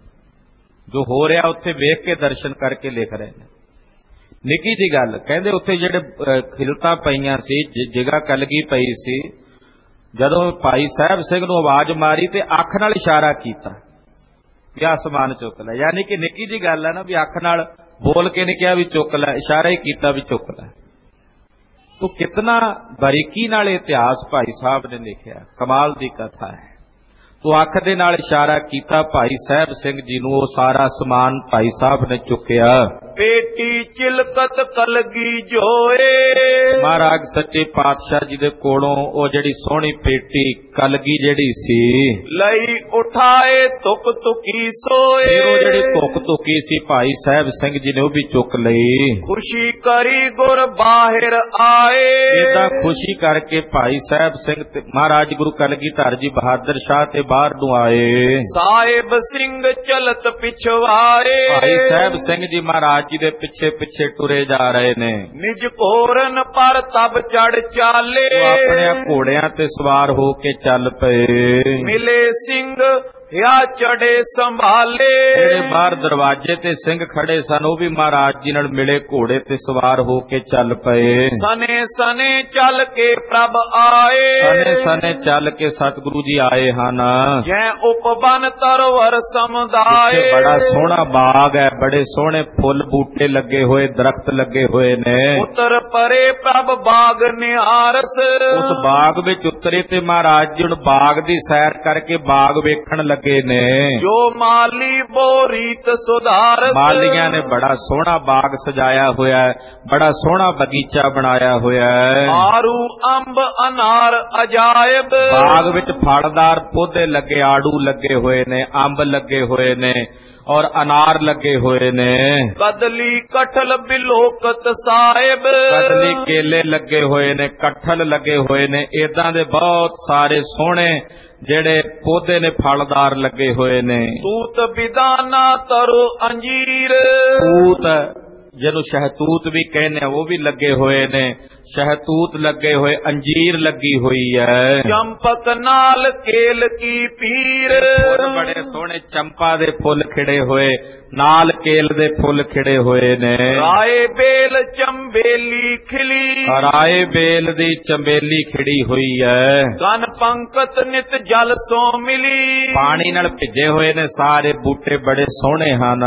ਜੋ ਹੋ ਰਿਹਾ ਉੱਥੇ ਵੇਖ ਕੇ ਦਰਸ਼ਨ ਕਰਕੇ ਲਿਖ ਰਹੇ ਨੇ। ਨਿੱਕੀ ਜੀ ਗੱਲ ਕਹਿੰਦੇ ਉੱਥੇ ਜਿਹੜੇ ਖਿਲਤਾਂ ਪਈਆਂ ਸੀ, ਜਿਗਾ ਕਲਗੀ ਪਈ ਸੀ, ਜਦੋਂ ਭਾਈ ਸਾਹਿਬ ਸਿੰਘ ਨੂੰ ਆਵਾਜ਼ ਮਾਰੀ ਤੇ ਅੱਖ ਨਾਲ ਇਸ਼ਾਰਾ ਕੀਤਾ ਵੀ ਆਹ ਸਮਾਨ ਚੁੱਕ ਲੈ। ਯਾਨੀ ਕਿ ਨਿੱਕੀ ਜੀ ਗੱਲ ਹੈ ਨਾ ਵੀ ਅੱਖ ਨਾਲ ਬੋਲ ਕੇ ਨਹੀਂ ਕਿਹਾ ਵੀ ਚੁੱਕ ਲੈ, ਇਸ਼ਾਰਾ ਹੀ ਕੀਤਾ ਵੀ ਚੁੱਕ ਲੈ। ਤੋ ਕਿਤਨਾ ਬਾਰੀਕੀ ਨਾਲ ਇਤਿਹਾਸ ਭਾਈ ਸਾਹਿਬ ਨੇ ਲਿਖਿਆ, ਕਮਾਲ ਦੀ ਕਥਾ ਹੈ। ਤੋ ਅੱਖ ਦੇ ਨਾਲ ਇਸ਼ਾਰਾ ਕੀਤਾ ਭਾਈ ਸਾਹਿਬ ਸਿੰਘ ਜੀ ਨੂੰ, ਉਹ ਸਾਰਾ ਸਮਾਨ ਭਾਈ ਸਾਹਿਬ ਨੇ ਚੁੱਕਿਆ। ਪੇਟੀ ਚਿਲਕਤ ਕਲਗੀ ਜੋਏ। ਮਹਾਰਾਜ ਸੱਚੇ ਪਾਤਸ਼ਾਹ ਜੀ ਦੇ ਕੋਲੋਂ ਉਹ ਜਿਹੜੀ ਸੋਹਣੀ ਪੇਟੀ ਕਲਗੀ ਜਿਹੜੀ ਸੀ ਲਈ ਉਠਾਏ ਤੁਕ ਤੁਕੀ ਸੋਏ। ਉਹ ਜਿਹੜੀ ਤੁਕ ਤੁਕੀ ਸੀ ਭਾਈ ਸਾਹਿਬ ਸਿੰਘ ਜੀ ਨੇ ਉਹ ਵੀ ਚੁੱਕ ਲਈ। ਖੁਸ਼ੀ ਕਰੀ ਗੁਰ ਬਾਹਿਰ ਆਏ। ਇਹਦਾ ਖੁਸ਼ੀ ਕਰਕੇ ਭਾਈ ਸਾਹਿਬ ਸਿੰਘ ਤੇ ਮਹਾਰਾਜ ਗੁਰੂ ਕਲਗੀਧਰ ਜੀ ਬਹਾਦਰ ਸ਼ਾਹ ਤੇ ਬਾਹਰ ਨੂੰ ਆਏ। ਸਾਹਿਬ ਸਿੰਘ ਚਲਤ ਪਿਛਵਾਏ। ਭਾਈ ਸਾਹਿਬ ਸਿੰਘ ਜੀ ਮਹਾਰਾਜ ਜੀ ਦੇ ਪਿੱਛੇ ਪਿੱਛੇ ਟੁਰੇ ਜਾ ਰਹੇ ਨੇ। ਨਿਜ ਘੋਰਨ ਪਰ ਤਬ ਚੜ ਚਾਲੇ। ਆਪਣੇ ਘੋੜਿਆਂ ਤੇ ਸਵਾਰ ਹੋ ਕੇ ਚੱਲ ਪਏ। ਮਿਲੇ ਸਿੰਘ ਹਿਆ ਚੜੇ ਸੰਭਾਲੇ। ਜਿਹੜੇ ਬਾਹਰ ਦਰਵਾਜ਼ੇ ਤੇ ਸਿੰਘ ਖੜੇ ਸਨ ਉਹ ਵੀ ਮਹਾਰਾਜ ਜੀ ਨਾਲ ਮਿਲੇ, ਘੋੜੇ ਤੇ ਸਵਾਰ ਹੋ ਕੇ ਚੱਲ ਪਏ। ਸਨੇ ਸਨੇ ਚੱਲ ਕੇ ਪ੍ਰਭ ਆਏ। ਸਨੇ ਸਨੇ ਚੱਲ ਕੇ ਸਤਿਗੁਰੂ ਜੀ ਆਏ ਹਨ। ਜੈ ਉਪਬਨ ਤਰਵਰ ਸਮੁਦਾਏ। ਬੜਾ ਸੋਹਣਾ ਬਾਗ ਹੈ, ਬੜੇ ਸੋਹਣੇ ਫੁੱਲ ਬੂਟੇ ਲੱਗੇ ਹੋਏ, ਦਰਖਤ ਲੱਗੇ ਹੋਏ ਨੇ। ਉਤਰ ਪਰੇ ਪ੍ਰਭ ਬਾਗ ਨਿਹਾਰਸ। ਉਸ ਬਾਗ ਵਿੱਚ ਉਤਰੇ ਤੇ ਮਹਾਰਾਜ ਜੀ ਹੁਣ ਬਾਗ ਦੀ ਸੈਰ ਕਰਕੇ ਬਾਗ ਵੇਖਣ ਲੱਗੇ ਨੇ। ਜੋ ਮਾਲੀ ਬੋ ਰੀਤ ਸੁਧਾਰਸ। ਮਾਲੀਆਂ ਨੇ ਬੜਾ ਸੋਹਣਾ ਬਾਗ ਸਜਾਇਆ ਹੋਇਆ ਹੈ, ਬੜਾ ਸੋਹਣਾ ਬਗੀਚਾ ਬਣਾਇਆ ਹੋਇਆ ਹੈ। ਆਰੂ ਅੰਬ ਅਨਾਰ ਅਜਾਇਬ। ਬਾਗ ਵਿੱਚ ਫਲਦਾਰ ਪੌਦੇ ਲੱਗੇ, ਆੜੂ ਲੱਗੇ ਹੋਏ ਨੇ, ਅੰਬ ਲੱਗੇ ਹੋਏ ਨੇ ਔਰ ਅਨਾਰ ਲੱਗੇ ਹੋਏ ਨੇ। ਕਦਲੀ ਕਠਲ ਬਿਲੋਕਤ ਸਾਹਿਬ। ਕਦਲੀ ਕੇਲੇ ਲੱਗੇ ਹੋਏ ਨੇ, ਕਠਲ ਲੱਗੇ ਹੋਏ ਨੇ। ਏਦਾਂ ਦੇ ਬਹੁਤ ਸਾਰੇ ਸੋਹਣੇ ਜਿਹੜੇ ਪੌਦੇ ਨੇ ਫਲਦਾਰ ਲੱਗੇ ਹੋਏ ਨੇ। ਤੂਤ ਬਿਦਾਨਾ ਤਰੋ ਅੰਜੀਰ। ਤੂਤ ਜਿਹਨੂੰ ਸ਼ਹਿਤੂਤ ਵੀ ਕਹਿੰਦੇ ਆ, ਉਹ ਵੀ ਲੱਗੇ ਹੋਏ ਨੇ। ਸ਼ਹਿਤੂਤ ਲੱਗੇ ਹੋਏ, ਅੰਜੀਰ ਲੱਗੀ ਹੋਈ ਹੈ। ਚੰਪਕ ਨਾਲ ਕੇਲ ਕੀ ਪੀਰ, ਫੁੱਲ ਬੜੇ ਸੋਹਣੇ ਚੰਪਾ ਦੇ ਫੁੱਲ ਖਿੜੇ ਹੋਏ, ਨਾਲ ਕੇਲ ਦੇ ਫੁੱਲ ਖਿੜੇ ਹੋਏ ਨੇ। ਰਾਏ ਬੇਲ ਚੰਬੇਲੀ ਖਿਲੀ, ਰਾਏ ਬੇਲ ਦੀ ਚੰਬੇਲੀ ਖਿੜੀ ਹੋਈ ਹੈ। ਗਨ ਪੰਕਤ ਨਿਤ ਜਲ ਸੋ ਮਿਲੀ, ਪਾਣੀ ਨਾਲ ਭਿੱਜੇ ਹੋਏ ਨੇ ਸਾਰੇ ਬੂਟੇ, ਬੜੇ ਸੋਹਣੇ ਹਨ।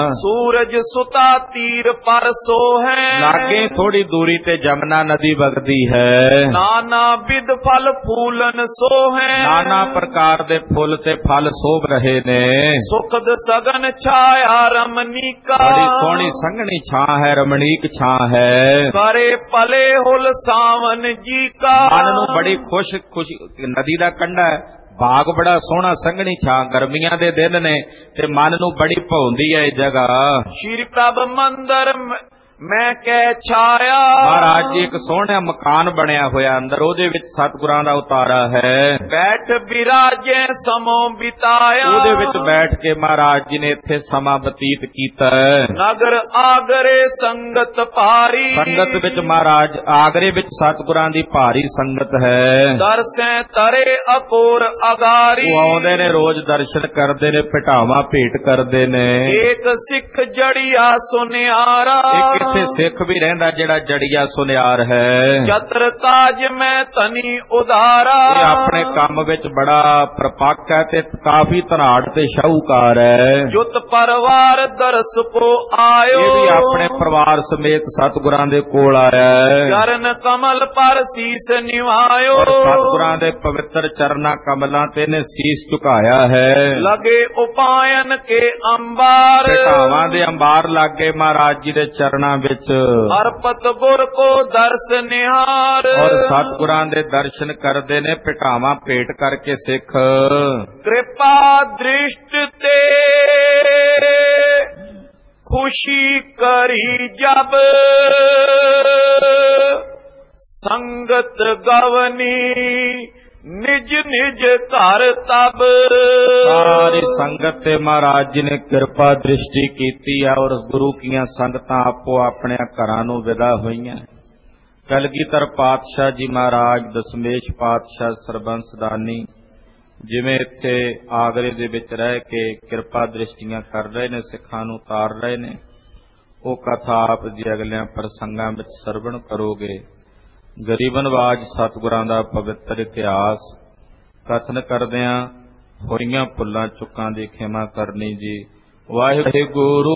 ਸੂਰਜ ਸੁਤਾ ਤੀਰ ਪਰ ਸੋ ਹੈ, ਲਾਗੇ ਥੋੜੀ ਦੂਰੀ ਤੇ ਜਮਨਾ ਨਦੀ ਵਗਦੀ ਹੈ। ਨਾਨਾ ਵਿਦ ਫਲ ਫੂਲਨ ਸੋ ਹੈ, ਨਾਨਾ ਪ੍ਰਕਾਰ ਦੇ ਫੁੱਲ ਤੇ ਫਲ ਸੋਭ ਰਹੇ ਨੇ। ਸੁਖਦ ਸਗਨ ਛਾਇਆ ਰਮਨੀਕਾ, ਬੜੀ ਸੋਹਣੀ ਸੰਘਣੀ ਛਾਂ ਹੈ, ਰਮਣੀਕ ਛਾਂ ਹੈ। ਕਰੇ ਪਲੇ ਹੁਲ ਸਾਵਨ ਜੀ ਕਾ, ਮਨ ਨੂੰ ਬੜੀ ਖੁਸ਼ ਖੁਸ਼, ਨਦੀ ਦਾ ਕੰਢਾ ਹੈ, ਬਾਗ ਬੜਾ ਸੋਹਣਾ, ਸੰਘਣੀ ਛਾਂ, ਗਰਮੀਆਂ ਦੇ ਦਿਨ ਨੇ ਤੇ ਮਨ ਨੂੰ ਬੜੀ ਭਾਉਂਦੀ ਹੈ ਇਹ ਜਗ੍ਹਾ। ਸ਼੍ਰੀ ਪ੍ਰਭ ਮੰਦਰ ਮੈਂ ਕਹਿ ਛਾਇਆ, ਮਹਾਰਾਜ ਜੀ ਇੱਕ ਸੋਹਣਾ ਮਕਾਨ ਬਣਿਆ ਹੋਇਆ, ਅੰਦਰ ਉਹਦੇ ਵਿੱਚ ਸਤਿਗੁਰਾਂ ਦਾ ਉਤਾਰਾ ਹੈ। ਬੈਠ ਬਿਰਾਜੇ ਸਮੋ ਬਿਤਾਇਆ, ਉਹਦੇ ਵਿੱਚ ਬੈਠ ਕੇ ਮਹਾਰਾਜ ਜੀ ਨੇ ਇੱਥੇ ਸਮਾਂ ਬਤੀਤ ਕੀਤਾ। ਨਗਰ ਆਗਰੇ ਸੰਗਤ ਭਾਰੀ, ਸੰਗਤ ਵਿੱਚ ਮਹਾਰਾਜ, ਆਗਰੇ ਵਿੱਚ ਸਤਿਗੁਰਾਂ ਦੀ ਭਾਰੀ ਸੰਗਤ ਹੈ। ਦਰਸੈ ਤਰੇ ਅਕੋਰ ਅਗਾਰੀ, ਉਹ ਆਉਂਦੇ ਨੇ, ਰੋਜ਼ ਦਰਸ਼ਨ ਕਰਦੇ ਨੇ, ਭਟਾਵਾਂ ਭੇਟ ਕਰਦੇ ਨੇ। ਏਕ ਸਿੱਖ ਜੜੀਆ ਸੁਨਿਆਰਾ, ਇੱਥੇ ਸਿੱਖ ਵੀ ਰਹਿੰਦਾ ਜਿਹੜਾ ਜੜੀਆ ਸੁਨਿਆਰ ਹੈ। ਜਤਰ ਕਾਜ ਮੈਂ ਤਨੀ ਉਦਾਰਾ, ਇਹ ਆਪਣੇ ਕੰਮ ਵਿੱਚ ਬੜਾ ਪ੍ਰਪੱਕ ਹੈ ਤੇ ਕਾਫੀ ਧਨਾੜ ਤੇ ਸ਼ਾਹੂਕਾਰ ਹੈ। ਜੁਤ ਪਰਿਵਾਰ ਦਰਸ ਕੋ ਆਇਓ, ਇਹ ਵੀ ਆਪਣੇ ਪਰਿਵਾਰ ਸਮੇਤ ਸਤਿਗੁਰਾਂ ਦੇ ਕੋਲ ਆਇਆ ਹੈ। ਚਰਨ ਕਮਲ ਪਰ ਸੀਸ ਨਿਵਾਇਓ, ਔਰ ਸਤਿਗੁਰਾਂ ਦੇ ਪਵਿੱਤਰ ਚਰਨਾਂ ਕਮਲਾਂ ਤੇ ਨੇ ਸੀਸ ਝੁਕਾਇਆ ਹੈ। ਲਗੇ ਉਪਾਇਨ ਕੇ ਅੰਬਾਰ, ਭਟਾਵਾਂ ਦੇ ਅੰਬਾਰ ਲਾਗੇ ਮਹਾਰਾਜ ਜੀ ਦੇ ਚਰਨਾਂ ਵਿੱਚ। ਅਰਪਤ ਗੁਰ ਕੋ ਦਰਸ ਨਿਹਾਰ, ਔਰ ਸਤਿਗੁਰਾਂ ਦੇ ਦਰਸ਼ਨ ਕਰਦੇ ਨੇ ਭਟਾਵਾਂ ਭੇਟ ਕਰਕੇ ਸਿੱਖ। ਕਿਰਪਾ ਦ੍ਰਿਸ਼ਟ ਤੇ ਖੁਸ਼ੀ ਕਰੀ ਜਬ, ਸੰਗਤ ਗਵਨੀ ਨਿਜ ਨਿਜ ਘਰ ਤਬ। ਸਾਰੀ ਸੰਗਤ ਤੇ ਮਹਾਰਾਜ ਜੀ ਨੇ ਕਿਰਪਾ ਦ੍ਰਿਸ਼ਟੀ ਕੀਤੀ ਹੈ ਔਰ ਗੁਰੂ ਕੀਆਂ ਸੰਗਤਾਂ ਆਪੋ ਆਪਣੇ ਘਰਾਂ ਨੂੰ ਵਿਦਾ ਹੋਈਆਂ। ਕਲਗੀਧਰ ਪਾਤਸ਼ਾਹ ਜੀ ਮਹਾਰਾਜ, ਦਸਮੇਸ਼ ਪਾਤਸ਼ਾਹ, ਸਰਬੰਸਦਾਨੀ, ਜਿਵੇਂ ਇੱਥੇ ਆਗਰੇ ਦੇ ਵਿੱਚ ਰਹਿ ਕੇ ਕਿਰਪਾ ਦ੍ਰਿਸ਼ਟੀਆਂ ਕਰ ਰਹੇ ਨੇ, ਸਿੱਖਾਂ ਨੂੰ ਤਾਰ ਰਹੇ ਨੇ, ਉਹ ਕਥਾ ਆਪ ਜੀ ਅਗਲਿਆਂ ਪ੍ਰਸੰਗਾਂ ਵਿੱਚ ਸਰਵਣ ਕਰੋਗੇ। ਗਰੀਬਨਵਾਜ ਸਤਿਗੁਰਾਂ ਦਾ ਪਵਿੱਤਰ ਇਤਿਹਾਸ ਕਥਨ ਕਰਦਿਆਂ ਹੋਈਆਂ ਭੁੱਲਾਂ ਚੁੱਕਾਂ ਦੀ ਖਿਮਾ ਕਰਨੀ ਜੀ। ਵਾਹਿਗੁਰੂ।